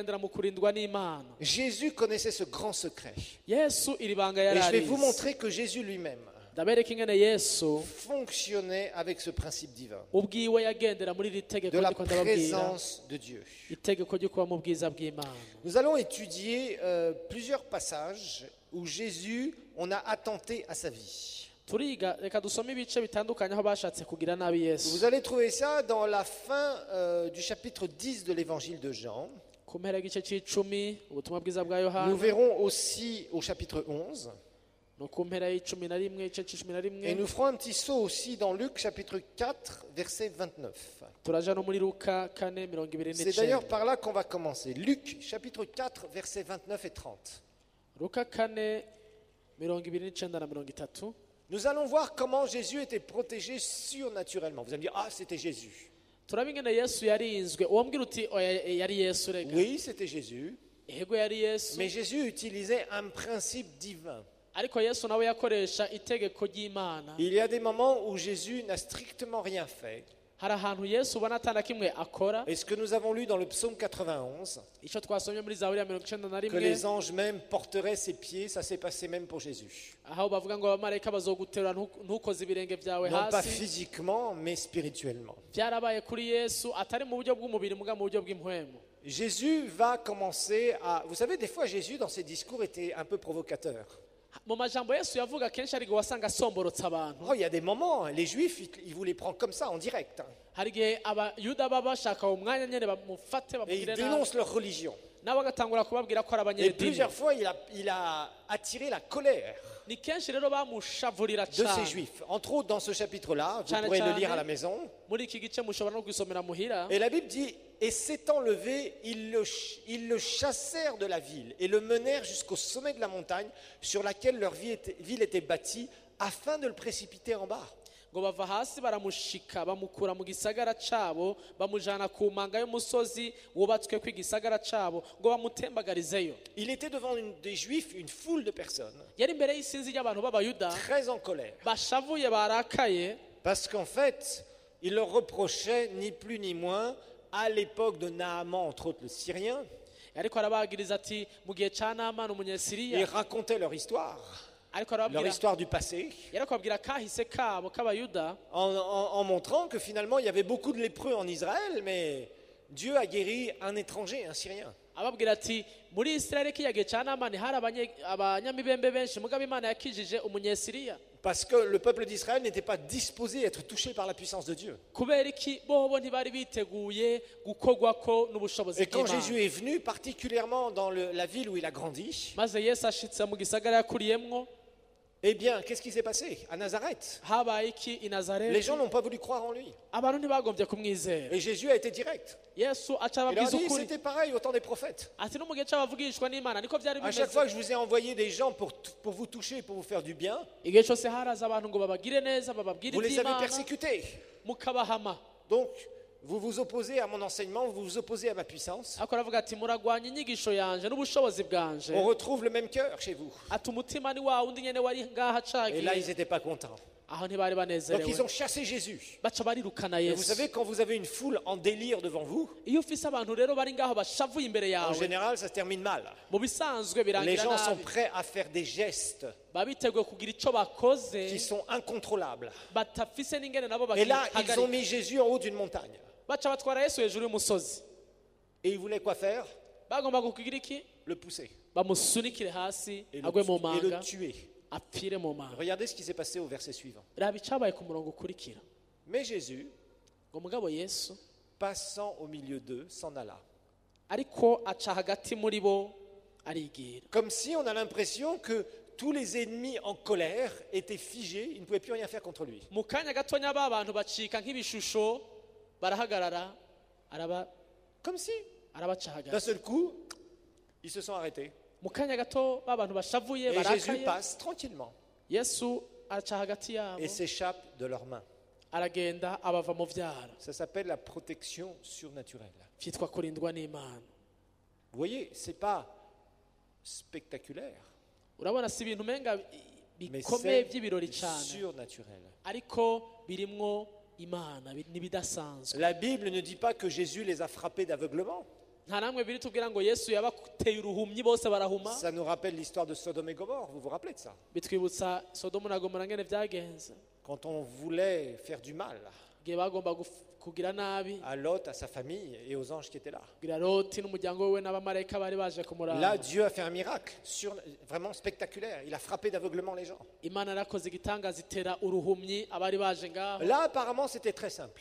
Jésus connaissait ce grand secret. Et je vais vous montrer que Jésus lui-même fonctionnait avec ce principe divin de la présence de Dieu. Nous allons étudier plusieurs passages où Jésus, on a attenté à sa vie. Vous allez trouver ça dans la fin du chapitre 10 de l'évangile de Jean. Nous verrons aussi au chapitre 11. Et nous ferons un petit saut aussi dans Luc chapitre 4, verset 29. C'est d'ailleurs par là qu'on va commencer. Luc chapitre 4, verset 29 et 30. Nous allons voir comment Jésus était protégé surnaturellement. Vous allez me dire, ah, c'était Jésus. Oui, c'était Jésus. Mais Jésus utilisait un principe divin. Il y a des moments où Jésus n'a strictement rien fait. Et ce que nous avons lu dans le psaume 91, que les anges même porteraient ses pieds, ça s'est passé même pour Jésus. Non pas physiquement, mais spirituellement. Jésus va commencer à... Vous savez, des fois, Jésus, dans ses discours, était un peu provocateur. Oh, il y a des moments, les Juifs, ils voulaient prendre comme ça, en direct. Et ils dénoncent leur religion. Et plusieurs fois, il a attiré la colère de ces Juifs. Entre autres, dans ce chapitre-là, vous pourrez le lire à la maison. Et la Bible dit, et s'étant levé, ils le chassèrent de la ville et le menèrent jusqu'au sommet de la montagne sur laquelle leur ville était bâtie, afin de le précipiter en bas. Il était devant des Juifs, une foule de personnes, très en colère. Parce qu'en fait, il leur reprochait ni plus ni moins, à l'époque de Naaman, entre autres le Syrien, ils racontaient leur histoire du passé, en montrant que finalement il y avait beaucoup de lépreux en Israël, mais Dieu a guéri un étranger, un Syrien. Parce que le peuple d'Israël n'était pas disposé à être touché par la puissance de Dieu. Et quand Jésus est venu, particulièrement dans la ville où il a grandi, eh bien, qu'est-ce qui s'est passé à Nazareth? Les gens n'ont pas voulu croire en lui. Et Jésus a été direct. Il a dit, c'était pareil au temps des prophètes. À chaque fois que je vous ai envoyé des gens pour vous toucher, pour vous faire du bien, vous les avez persécutés. Donc, vous vous opposez à mon enseignement, vous vous opposez à ma puissance. On retrouve le même cœur chez vous. Et là, ils n'étaient pas contents. Donc ils ont chassé Jésus. Et vous savez, quand vous avez une foule en délire devant vous, en général, ça se termine mal. Les gens sont prêts à faire des gestes qui sont incontrôlables. Et là, ils ont mis Jésus en haut d'une montagne. Et ils voulaient quoi faire? Le pousser et le tuer. Regardez ce qui s'est passé au verset suivant. Mais Jésus, passant au milieu d'eux, s'en alla. Comme si on a l'impression que tous les ennemis en colère étaient figés, ils ne pouvaient plus rien faire contre lui. Comme si, d'un seul coup, ils se sont arrêtés. Et Jésus passe tranquillement et s'échappe de leurs mains. Ça s'appelle la protection surnaturelle. Vous voyez, ce n'est pas spectaculaire, mais c'est surnaturel. La Bible ne dit pas que Jésus les a frappés d'aveuglement. Ça nous rappelle l'histoire de Sodome et Gomorrhe, vous vous rappelez de ça? Quand on voulait faire du mal, à Lot, à sa famille et aux anges qui étaient là. Là, Là, Dieu a fait un miracle vraiment spectaculaire. Il a frappé d'aveuglement les gens. Là, apparemment, c'était très simple.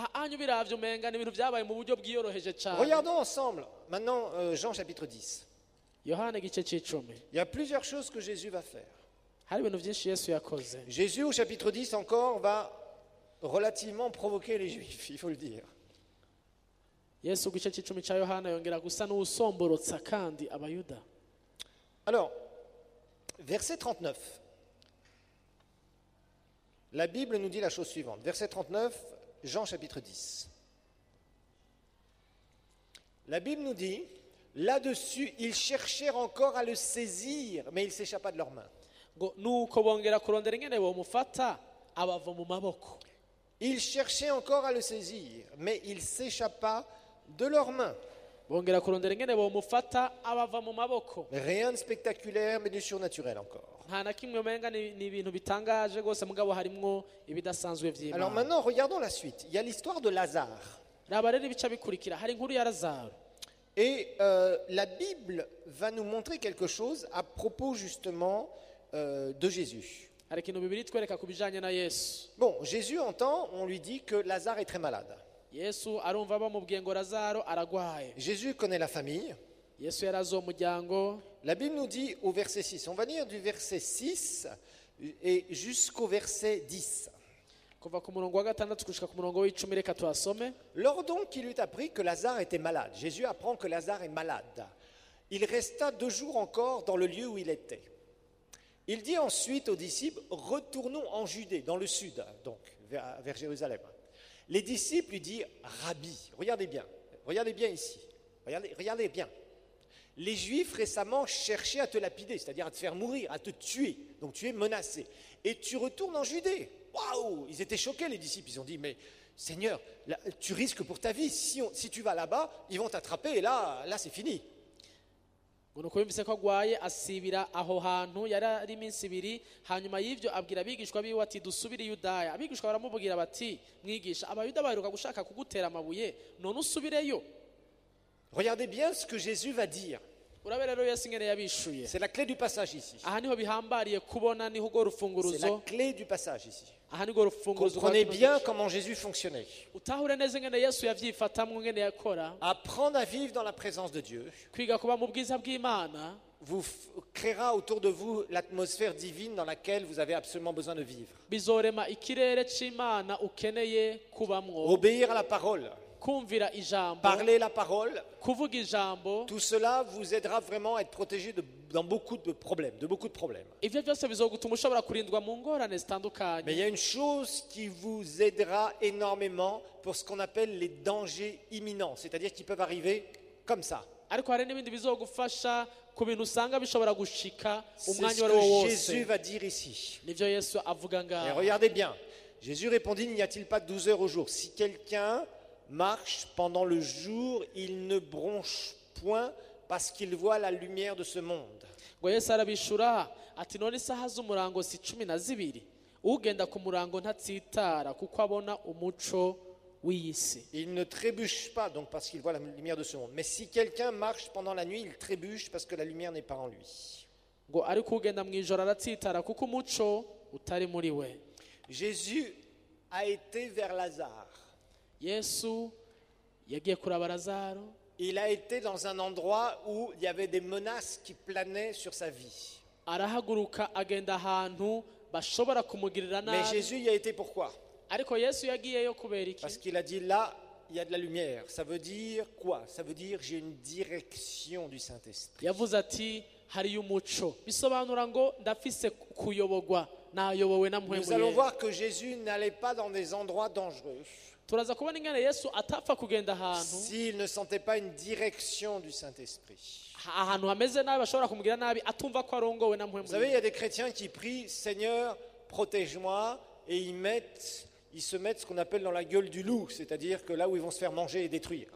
Regardons ensemble maintenant Jean chapitre 10. Il y a plusieurs choses que Jésus va faire. Jésus au chapitre 10 encore va relativement provoquer les Juifs, il faut le dire. Alors, verset 39. La Bible nous dit la chose suivante. Verset 39, Jean chapitre 10. La Bible nous dit, là-dessus, ils cherchèrent encore à le saisir, mais il s'échappa de leurs mains. Ils cherchaient encore à le saisir, mais il s'échappa de leurs mains. Rien de spectaculaire, mais du surnaturel encore. Alors maintenant, regardons la suite. Il y a l'histoire de Lazare. Et la Bible va nous montrer quelque chose à propos justement de Jésus. Bon, Jésus entend, on lui dit que Lazare est très malade. Jésus connaît la famille. La Bible nous dit au verset 6, on va lire du verset 6 et jusqu'au verset 10. Lors donc qu'il eut appris que Lazare était malade, Jésus apprend que Lazare est malade. Il resta 2 jours encore dans le lieu où il était. Il dit ensuite aux disciples, retournons en Judée, dans le sud, donc vers Jérusalem. Les disciples lui disent, Rabbi, regardez bien ici, regardez bien. Les Juifs récemment cherchaient à te lapider, c'est-à-dire à te faire mourir, à te tuer, donc tu es menacé. Et tu retournes en Judée. Waouh! Ils étaient choqués les disciples, ils ont dit, mais Seigneur, là, tu risques pour ta vie, si tu vas là-bas, ils vont t'attraper et là c'est fini. Yumvise ko agwaye asibira aho hantu yari ari iminsi ibiri hanyuma y'ivyo abwira abigishwa biwe ati dusubire i Yudaya. Abigishwa baramubwira bati mwigisha abayuda baheruka gushaka kugutera amabuye none usubireyo. Regardez bien ce que Jésus va dire. C'est la clé du passage ici. C'est la clé du passage ici. Comprenez bien comment Jésus fonctionnait. Apprendre à vivre dans la présence de Dieu vous créera autour de vous l'atmosphère divine dans laquelle vous avez absolument besoin de vivre. Obéir à la parole. Parler la parole, tout cela vous aidera vraiment à être protégé dans beaucoup de problèmes. Mais il y a une chose qui vous aidera énormément pour ce qu'on appelle les dangers imminents, c'est-à-dire qui peuvent arriver comme ça. C'est ce que Jésus va dire ici. Et regardez bien, Jésus répondit, n'y a-t-il pas 12 heures au jour? Si quelqu'un marche pendant le jour, il ne bronche point parce qu'il voit la lumière de ce monde. Il ne trébuche pas donc parce qu'il voit la lumière de ce monde. Mais si quelqu'un marche pendant la nuit, il trébuche parce que la lumière n'est pas en lui. Jésus a été vers Lazare. Il a été dans un endroit où il y avait des menaces qui planaient sur sa vie. Mais Jésus y a été pourquoi? Parce qu'il a dit là, il y a de la lumière. Ça veut dire quoi? Ça veut dire j'ai une direction du Saint-Esprit. Nous allons voir que Jésus n'allait pas dans des endroits dangereux s'il ne sentait pas une direction du Saint-Esprit. Vous savez, il y a des chrétiens qui prient Seigneur, protège-moi, et ils se mettent ce qu'on appelle dans la gueule du loup, c'est-à-dire que là où ils vont se faire manger et détruire.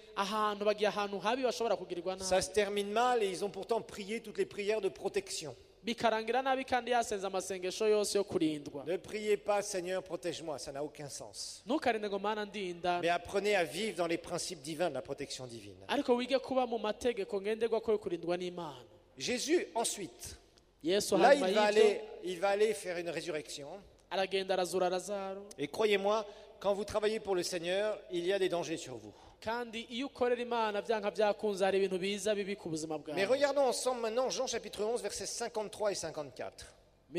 Ça se termine mal et ils ont pourtant prié toutes les prières de protection. Ne priez pas Seigneur protège-moi, ça n'a aucun sens. Mais apprenez à vivre dans les principes divins de la protection divine. Jésus ensuite, là il va aller faire une résurrection. Et croyez-moi, quand vous travaillez pour le Seigneur, il y a des dangers sur vous. Mais regardons ensemble maintenant Jean chapitre 11 versets 53 et 54.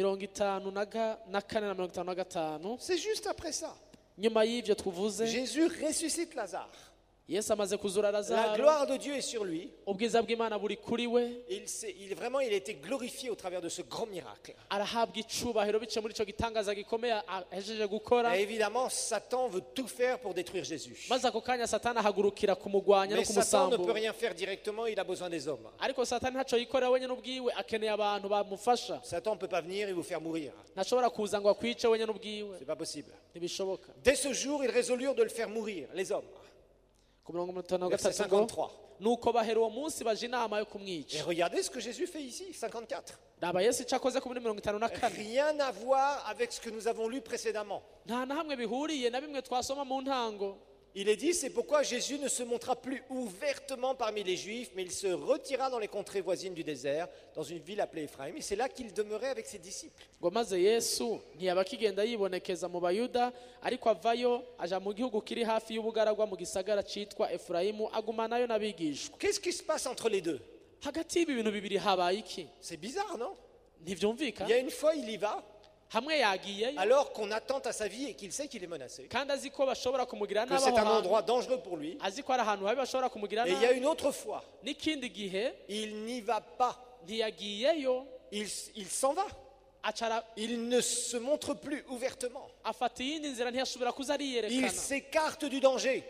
C'est juste après ça. Jésus ressuscite Lazare. La gloire de Dieu est sur lui. Il a été glorifié au travers de ce grand miracle. Et évidemment, Satan veut tout faire pour détruire Jésus. Mais Satan ne peut rien faire directement, il a besoin des hommes. Satan ne peut pas venir et vous faire mourir. C'est pas possible. Dès ce jour, ils résolurent de le faire mourir, les hommes. Verset 53. Et regardez ce que Jésus fait ici, 54. Rien à voir avec ce que nous avons lu précédemment. Il est dit, c'est pourquoi Jésus ne se montra plus ouvertement parmi les Juifs, mais il se retira dans les contrées voisines du désert, dans une ville appelée Ephraïm. Et c'est là qu'il demeurait avec ses disciples. Qu'est-ce qui se passe entre les deux? C'est bizarre, non? Il y a une fois, il y va. Alors qu'on attend à sa vie et qu'il sait qu'il est menacé, que c'est un endroit dangereux pour lui. Et il y a une autre fois, il n'y va pas, il s'en va, il ne se montre plus ouvertement, il s'écarte du danger.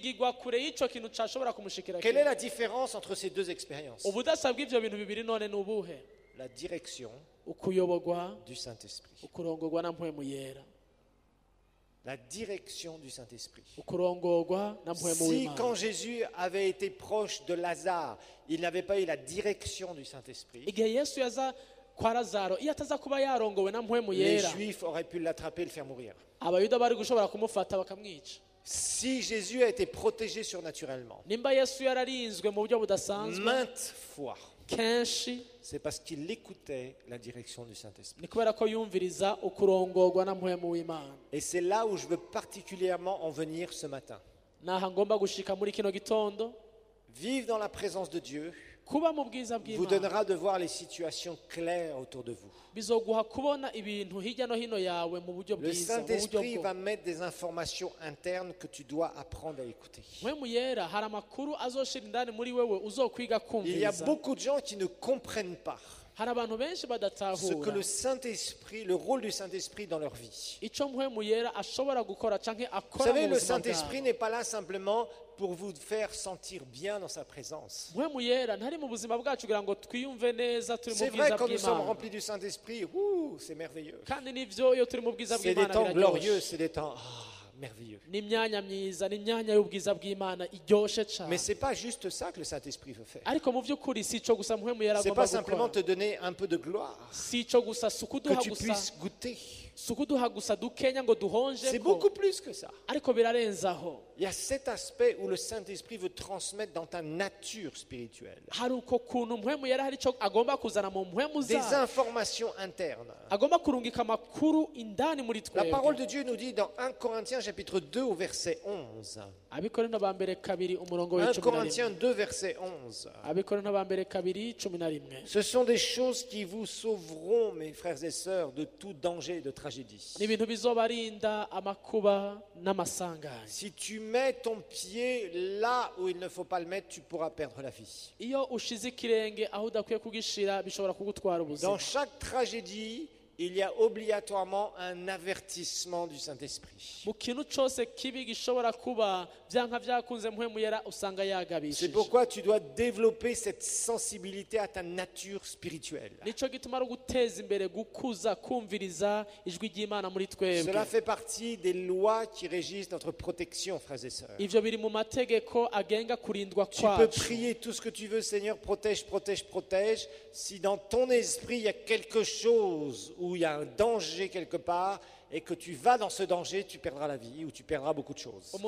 Quelle est la différence entre ces deux expériences? La direction du Saint-Esprit. La direction du Saint-Esprit. Si quand Jésus avait été proche de Lazare, il n'avait pas eu la direction du Saint-Esprit, les Juifs auraient pu l'attraper et le faire mourir. Si Jésus a été protégé surnaturellement, maintes fois, c'est parce qu'il écoutait la direction du Saint-Esprit. Et c'est là où je veux particulièrement en venir ce matin. Vivre dans la présence de Dieu vous donnera de voir les situations claires autour de vous. Le Saint-Esprit va mettre des informations internes que tu dois apprendre à écouter. Il y a beaucoup de gens qui ne comprennent pas ce que le Saint-Esprit, le rôle du Saint-Esprit dans leur vie. Vous savez, le Saint-Esprit n'est pas là simplement pour vous faire sentir bien dans sa présence. C'est vrai, quand nous sommes remplis du Saint-Esprit, c'est merveilleux. C'est des temps glorieux, c'est des temps merveilleux. Mais ce n'est pas juste ça que le Saint-Esprit veut faire. Ce n'est pas simplement te donner un peu de gloire, que tu puisses goûter. C'est beaucoup plus que ça. Il y a cet aspect où le Saint-Esprit veut transmettre dans ta nature spirituelle des informations internes. La parole de Dieu nous dit dans 1 Corinthiens chapitre 2 au verset 11. 1 Corinthiens 2 verset 11. Ce sont des choses qui vous sauveront, mes frères et sœurs, de tout danger et de tragédie. Si tu mets ton pied là où il ne faut pas le mettre, tu pourras perdre la vie. Dans chaque tragédie, il y a obligatoirement un avertissement du Saint-Esprit. C'est pourquoi tu dois développer cette sensibilité à ta nature spirituelle. Cela fait partie des lois qui régissent notre protection, frères et sœurs. Tu peux prier tout ce que tu veux, Seigneur, protège, protège, protège. Si dans ton esprit il y a quelque chose où il y a un danger quelque part et que tu vas dans ce danger, tu perdras la vie ou tu perdras beaucoup de choses. Tu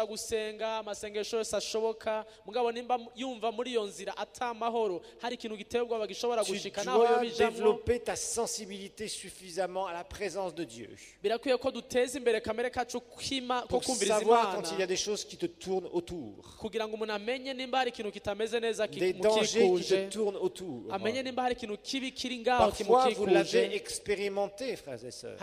dois développer ta sensibilité suffisamment à la présence de Dieu pour savoir quand il y a des choses qui te tournent autour, des dangers qui te tournent autour. Parfois, vous l'avez expérimenté, frères et sœurs.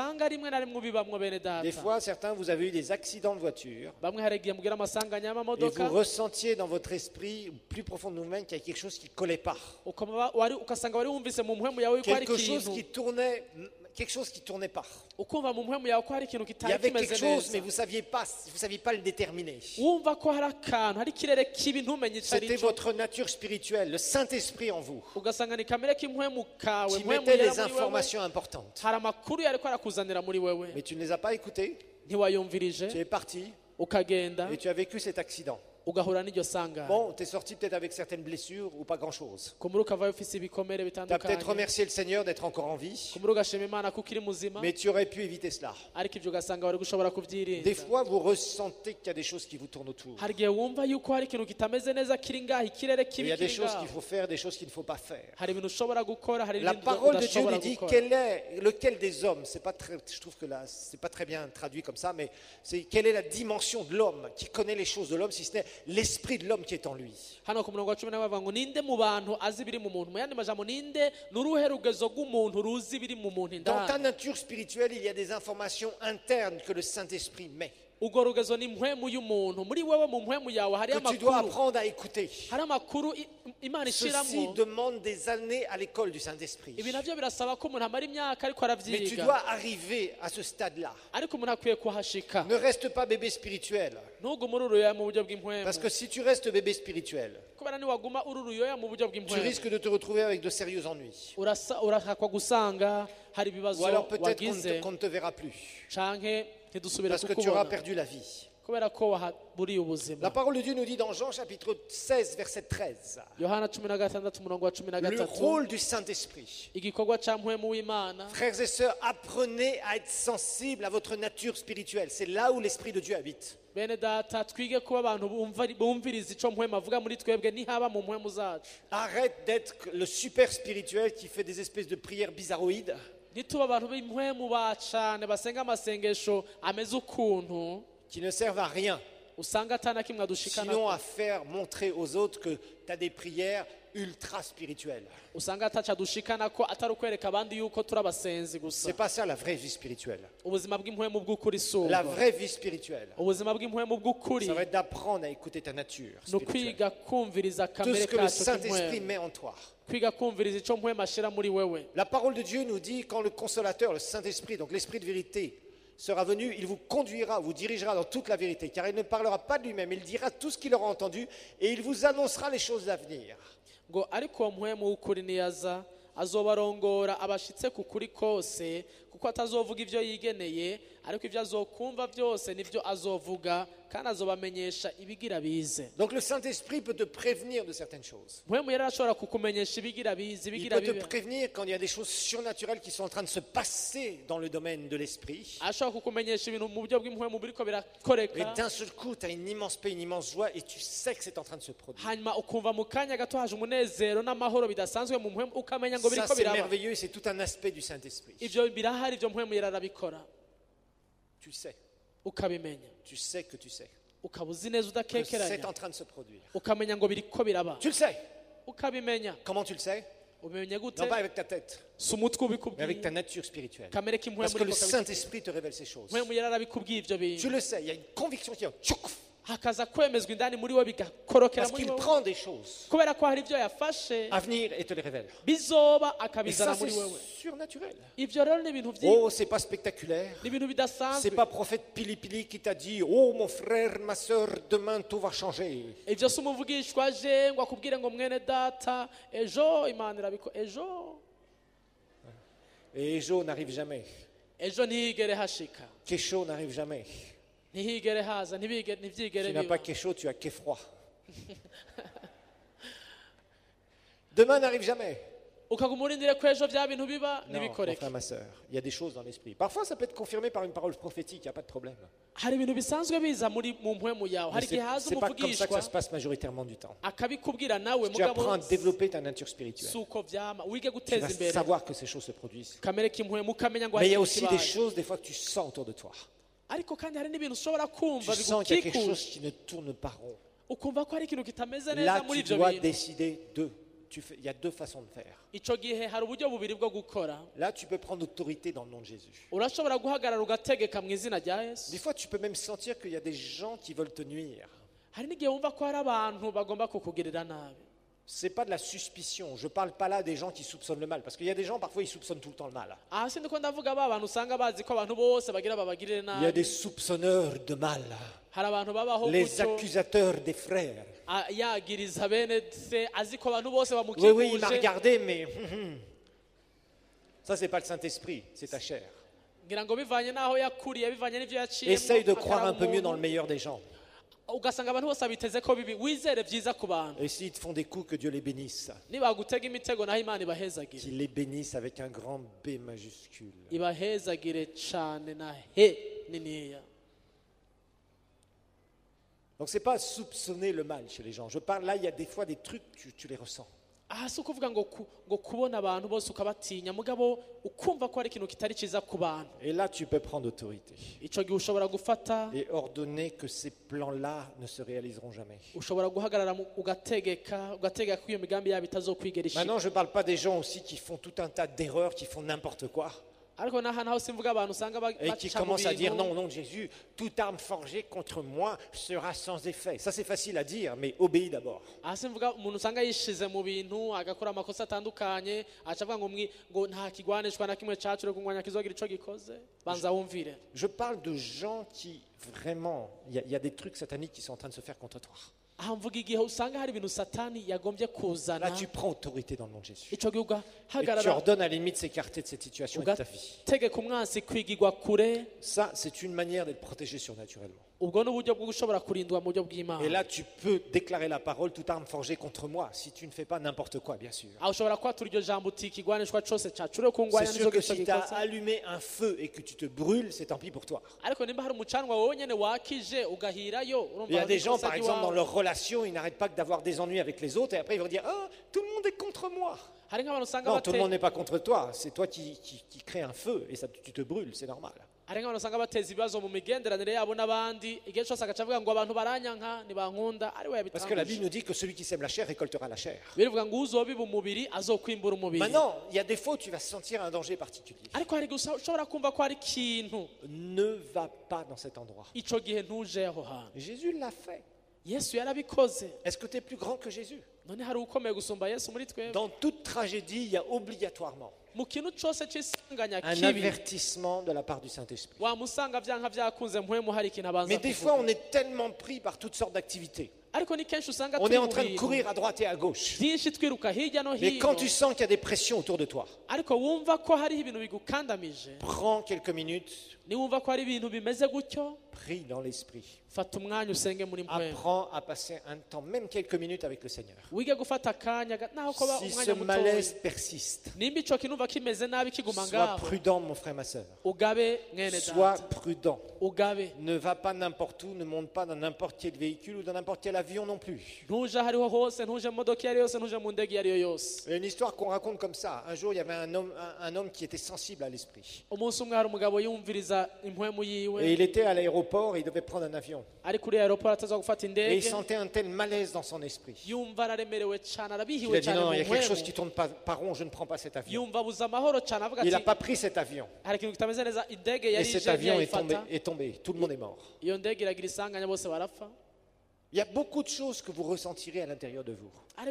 Des fois, certains, vous avez eu des accidents de voiture et vous ressentiez dans votre esprit, au plus profond de vous-même, qu'il y a quelque chose qui ne collait pas. Quelque chose qui tournait pas. Il y avait quelque chose, mais vous ne saviez pas le déterminer. C'était votre nature spirituelle, le Saint-Esprit en vous, qui mettait les informations importantes. Mais tu ne les as pas écoutées. Tu es parti et tu as vécu cet accident. Bon, tu es sorti peut-être avec certaines blessures ou pas grand-chose. Tu as peut-être remercié le Seigneur d'être encore en vie, mais tu aurais pu éviter cela. Des fois, vous ressentez qu'il y a des choses qui vous tournent autour. Il y a des choses qu'il faut faire, des choses qu'il ne faut pas faire. La parole de Dieu nous dit lequel des hommes, je trouve que là, c'est pas très bien traduit comme ça, mais c'est quelle est la dimension de l'homme qui connaît les choses de l'homme, si ce n'est l'esprit de l'homme qui est en lui. Dans ta nature spirituelle, il y a des informations internes que le Saint-Esprit met, que tu dois apprendre à écouter. Ceci demande des années à l'école du Saint-Esprit. Mais tu dois arriver à ce stade-là. Ne reste pas bébé spirituel. Parce que si tu restes bébé spirituel, tu risques de te retrouver avec de sérieux ennuis. Ou alors peut-être qu'on ne te verra plus. Parce que tu auras perdu la vie. La parole de Dieu nous dit dans Jean chapitre 16 verset 13, le rôle du Saint-Esprit. Frères et sœurs, apprenez à être sensibles à votre nature spirituelle. C'est là où l'Esprit de Dieu habite. Arrête d'être le super spirituel qui fait des espèces de prières bizarroïdes, qui ne servent à rien, sinon à faire montrer aux autres que tu as des prières ultra spirituelles. C'est pas ça la vraie vie spirituelle. La vraie vie spirituelle, ça va être d'apprendre à écouter ta nature spirituelle. Tout ce que le Saint-Esprit met en toi. La parole de Dieu nous dit, quand le consolateur, le Saint-Esprit, donc l'Esprit de vérité, sera venu, il vous conduira, vous dirigera dans toute la vérité, car il ne parlera pas de lui-même, il dira tout ce qu'il aura entendu et il vous annoncera les choses à venir. azobarongora abashitse ku kuri kose kuko atazovuga ivyo yigeneye ariko ivyo azokumva byose nivyo azovuga kandi azobamenyesha ibigira bize. Donc le Saint-Esprit peut te prévenir de certaines choses. Il peut te prévenir quand il y a des choses surnaturelles qui sont en train de se passer dans le domaine de l'esprit. Et d'un seul coup, tu as une immense paix, une immense joie et tu sais que c'est en train de se produire. Ça c'est merveilleux, c'est tout un aspect du Saint-Esprit. Tu sais. Tu sais que tu sais. Que c'est en train de se produire. Tu le sais. Comment tu le sais? Non pas avec ta tête, mais avec ta nature spirituelle. Parce que le Saint-Esprit te révèle ces choses. Tu le sais, il y a une conviction qui est hakaza kwemezwa indani muri we bigakorokera Parce muri qu'il wowe prend des choses kubera ko hari ibyo yafashe à venir et te les révèle. bizoba Et akabizana ça, c'est muri wewe. surnaturel. Ibyo rero ni ibintu Oh, c'est pas spectaculaire. ni ibintu C'est bidasanzwe. pas prophète Pili Pili qui t'a dit, oh mon frère, ma soeur, demain tout va changer. Ibyo si umuvugishwa aje ngo akubwire ngo mwene data ejo imana irabiko ejo Et Ejo n'arrive jamais. ejo ntihigere hashika Kesho n'arrive jamais. ntihigere haza ntibyigere Tu n'as biba pas Kesho, tu as Kefroy. Demain n'arrive jamais. ukaguma urindire ko ejo bya bintu biba Non, mon ntibikoreke. frère, ma soeur, il y a des choses dans l'esprit. Parfois, ça peut être confirmé par une parole prophétique, il n'y a pas de problème. hari ibintu bisanzwe biza muri mu mpwemu yawe Mais hari igihe haza c'est pas comme ça que umuvugishwa ça se passe majoritairement du temps. akabikubwira nawe Tu apprends mugabo à développer ta nature si spirituelle. uko byama wige Tu guteza vas imbere savoir que ces choses se produisent. kamere k'impwemu ukamenya ngo Mais il y hari a aussi des ikibazo. choses, des fois, que tu sens autour de toi. ariko kandi hari n'ibintu ushobora Tu kumva sens qu'il y a quelque chose bigukikuje qui ne tourne pas rond. ukumva ko hari ikintu kitameze neza Là, muri tu ibyo dois bintu décider de. Il y a deux façons de faire. icyo gihe hari uburyo bubiri bwo gukora Là, tu peux prendre autorité dans le nom de Jésus. urashobora guhagarara ugategeka mu izina rya yesu Des fois, tu peux même sentir qu'il y a des gens qui veulent te nuire. hari n'igihe wumva ko hari abantu bagomba kukugirira nabi C'est pas de la suspicion. Je parle pas là des gens qui soupçonnent le mal. Parce qu'il y a des gens, parfois, ils soupçonnent tout le temps le mal. aha si ndiko ndavuga ba bantu usanga bazi ko abantu bose bagira babagirire Il y a nabi des soupçonneurs de mal. hari abantu babaho Les gutyo accusateurs des frères. yagiriza bene se azi ko abantu bose Oui, oui, il m'a bamukikuje regardé, mais... Ça, c'est pas le Saint-Esprit, c'est ta chair. ngira ngo bivanye n'aho yakuriye bivanye n'ibyo yaciyemo Essaye de croire un akaraba peu mieux dans umuntu. le meilleur des gens. ugasanga abantu bose babiteze ko bibi wizere byiza ku bantu Et s'ils te font des coups, que Dieu les bénisse. nibagutega imitego naho imana ibahezagire Qu'il les bénisse avec un grand B majuscule. ibahezagire cyane na he niniya Donc c'est pas soupçonner le mal chez les gens. Je parle là, il y a des fois des trucs, tu les ressens. aha si ukuvuga ngo kubona abantu bose ukabatinya mugabo ukumva ko hari ikintu kitari cyiza ku bantu Et là, tu peux prendre autorité icyo gihe ushobora gufata et ordonner que ces plans-là ne se réaliseront jamais. ushobora guhagarara ugategeka ko iyo migambi yabo itazokwigera ishira Maintenant, je ne parle pas des gens aussi qui font tout un tas d'erreurs, qui font n'importe quoi ariko n'aha naho simvuga abantu usanga et qui baca mu commencent à dire non, bintu au nom de Jésus, toute arme forgée contre moi sera sans effet. Ça, c'est facile à dire, mais obéis d'abord. aha simvuga umuntu usanga yishize mu bintu agakora amakosa atandukanye aca avuga ngo nta kigwanishwa na kimwe cacure kungwanya kizogira ico gikoze banza wumvire Je parle de gens qui, vraiment, il y a des trucs sataniques qui sont en train de se faire contre toi. aha mvuga igihe usanga hari ibintu satani yagombye kuzana Là, tu prends autorité dans le nom de Jésus. ico gihe Et tu ugahagarara ordonnes à la limite s'écarter de cette situation et de ta vie. ugategeka umwansi kwigirwa kure Ça, c'est une manière d'être protégé surnaturellement. ubwo ni uburyo bwo gushobora kurindwa mu buryo Et bw'imana là, tu peux déclarer la parole, toute arme forgée contre moi, si tu ne fais pas n'importe quoi, bien sûr. aho ushobora kwatura iryo jambo uti ikigwanishwa cose cacure C'est kungwanya sûr nico que gico si tu as gikoze allumé un feu et que tu te brûles, c'est tant pis pour toi. ariko nimba hari umucanwa wowe nyene wakije ugahirayo Il y a urumva des gens, ikosa par exemple, dans ry'iwawe. leur relation, ils n'arrêtent pas d'avoir des ennuis avec les autres et après ils vont dire ah, tout le monde est contre moi. hari nk'abantu usanga Non, tout le bate- monde n'est pas contre toi, c'est toi qui crée un feu et ça, tu te brûles, c'est normal. hari nk'abantu usanga bateza ibibazo mu migenderanire yabo n'abandi igihe cyose agaca avuga ngo abantu baranyanka ntibankunda ari we Parce que la Bible yabitanguje nous dit que celui qui sème la chair récoltera la chair. birivuga ngo uzobiba umubiri azokwimbura umubiri Maintenant, il y a des fois où tu vas sentir un danger particulier. ariko hari igihe ushobora kumva ko hari ikintu Ne va pas dans cet endroit. ico gihe ntuje aho hantu Jésus l'a fait. yesu yarabikoze Est-ce que tu es plus grand que Jésus? none hari ukomeye gusumba yesu muri twebwe Dans toute tragédie, il y a obligatoirement mu kintu cyose cy'isanganya un kibi avertissement de la part du Saint-Esprit. wamusanga vyanka vyakunze mpwemu hari ikintu abanza Mais des fois, kuvuga on est tellement pris par toutes sortes d'activités. ariko ni kenshi usanga On turi est en mu train de bintu courir à droite et à gauche. byinshi twiruka hirya no Mais hino quand tu sens qu'il y a des pressions autour de toi, ariko wumva ko hariho ibintu bigukandamije prends quelques minutes, niwumva ko hari ibintu bimeze gutyo prie dans l'Esprit. fata umwanya usenge muri mpwemu Apprends à passer un temps, même quelques minutes avec le Seigneur. wige gufata akanya naho koba Si ce umwanya malaise mutoya persiste, nimba ico kinumva kimeze nabi kiguma sois ngaho prudent, mon frère, ma soeur. ugabe mwene Sois data prudent. ugabe Ne va pas n'importe où, ne monte pas dans n'importe quel véhicule ou dans n'importe quel avion non plus. ntuje aho ariho hose ntuje mu modoka iyo ari yo yose ntuje mu ndege iyo ari yo yose Il y a une histoire qu'on raconte comme ça. Un jour, il y avait un homme qui était sensible à l'esprit. umunsi umwe hari umugabo yumviriza impwemu Et yiwe il était à l'aéroport et il devait prendre un avion. ari kuri aeroport ataza gufata Et il indege sentait un tel malaise dans son esprit. yumva araremerewe cyane Il arabihiwe a dit cyane non, mu il y a quelque chose mpwemu qui tourne pas rond, je ne prends pas cet avion. yumva abuze amahoro cyane avuga Il n'a ati pas pris cet avion. hari ikintu kitameze neza indege Et yari cet ije avion est ntiyayifata tombé. Tout le monde est mort. iyo ndege iragira isanganya bose barapfa Il y a beaucoup de choses que vous ressentirez à l'intérieur de vous.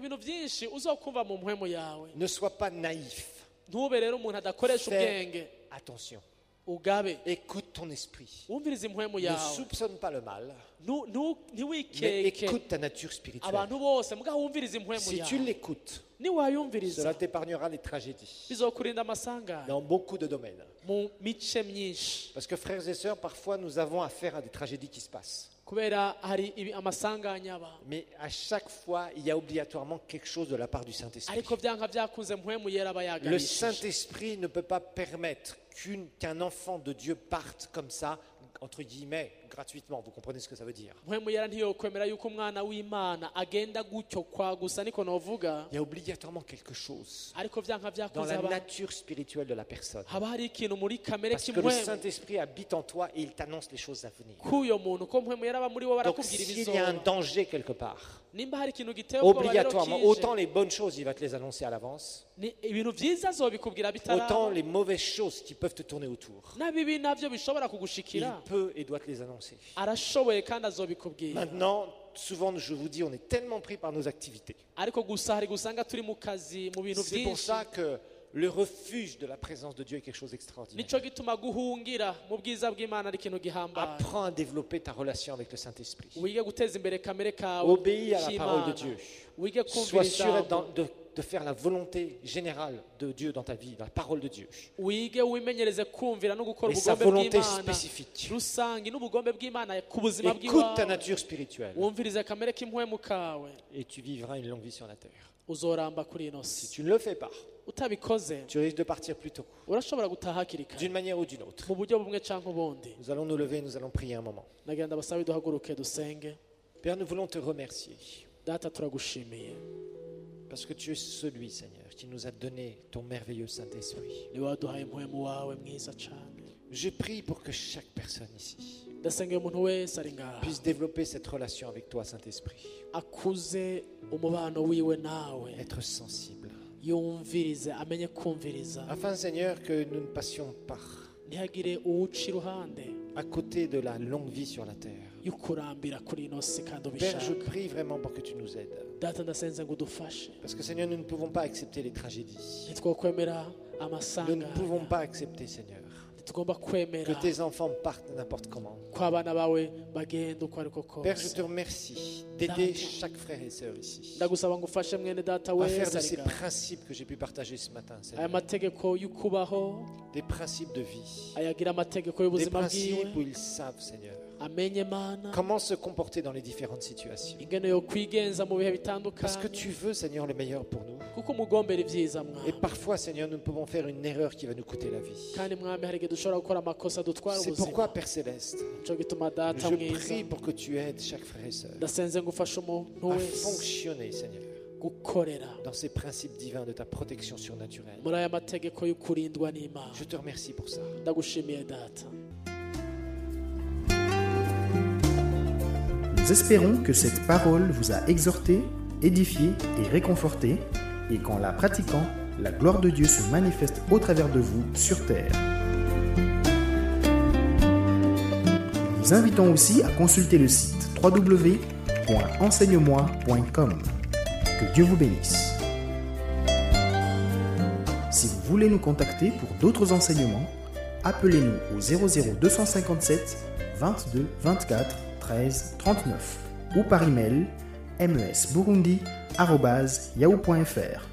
Ne sois pas naïf. Fais attention. Écoute ton esprit. Ne soupçonne pas le mal. Mais écoute ta nature spirituelle. Si tu l'écoutes, cela t'épargnera les tragédies dans beaucoup de domaines. Parce que frères et sœurs, parfois nous avons affaire à des tragédies qui se passent. Mais à chaque fois, il y a obligatoirement quelque chose de la part du Saint-Esprit. Le Saint-Esprit ne peut pas permettre qu'un enfant de Dieu parte comme ça, entre guillemets, gratuitement. Vous comprenez ce que ça veut dire? Il y a obligatoirement quelque chose dans la nature spirituelle de la personne. Parce que le Saint-Esprit habite en toi et il t'annonce les choses à venir. Donc s'il y a un danger quelque part, obligatoirement, autant les bonnes choses, il va te les annoncer à l'avance, autant les mauvaises choses qui peuvent te tourner autour, il peut et doit te les annoncer. Maintenant, souvent je vous dis, on est tellement pris par nos activités. C'est pour ça que le refuge de la présence de Dieu est quelque chose d'extraordinaire. Apprends à développer ta relation avec le Saint-Esprit. Obéis à la parole de Dieu. Sois sûr de faire la volonté générale de Dieu dans ta vie, la parole de Dieu. Et sa volonté spécifique. Écoute ta nature spirituelle. Et tu vivras une longue vie sur la terre. Si tu ne le fais pas, tu risques de partir plus tôt, d'une manière ou d'une autre. Nous allons nous lever, nous allons prier un moment. Père, nous voulons te remercier. Parce que tu es celui, Seigneur, qui nous a donné ton merveilleux Saint-Esprit. Je prie pour que chaque personne ici puisse développer cette relation avec toi, Saint-Esprit. Être sensible. Afin, Seigneur, que nous ne passions pas à côté de la longue vie sur la terre. Père, je prie vraiment pour que tu nous aides. Parce que, Seigneur, nous ne pouvons pas accepter les tragédies. Nous ne pouvons pas accepter, Seigneur, que tes enfants partent n'importe comment. Père, je te remercie d'aider chaque frère et sœur ici à faire de ces principes que j'ai pu partager ce matin, Seigneur, des principes de vie, des principes où ils savent, Seigneur, comment se comporter dans les différentes situations. Parce que tu veux, Seigneur, le meilleur pour nous. Et parfois, Seigneur, nous pouvons faire une erreur qui va nous coûter la vie. C'est pourquoi, Père Céleste, je prie pour que tu aides chaque frère et sœur à fonctionner, Seigneur, dans ces principes divins de ta protection surnaturelle. Je te remercie pour ça. Nous espérons que cette parole vous a exhorté, édifié et réconforté, et qu'en la pratiquant, la gloire de Dieu se manifeste au travers de vous sur terre. Nous vous invitons aussi à consulter le site www.enseigne-moi.com. Que Dieu vous bénisse. Si vous voulez nous contacter pour d'autres enseignements, appelez-nous au 00 257 22 24 13 39 ou par email mesburundi@yahoo.fr.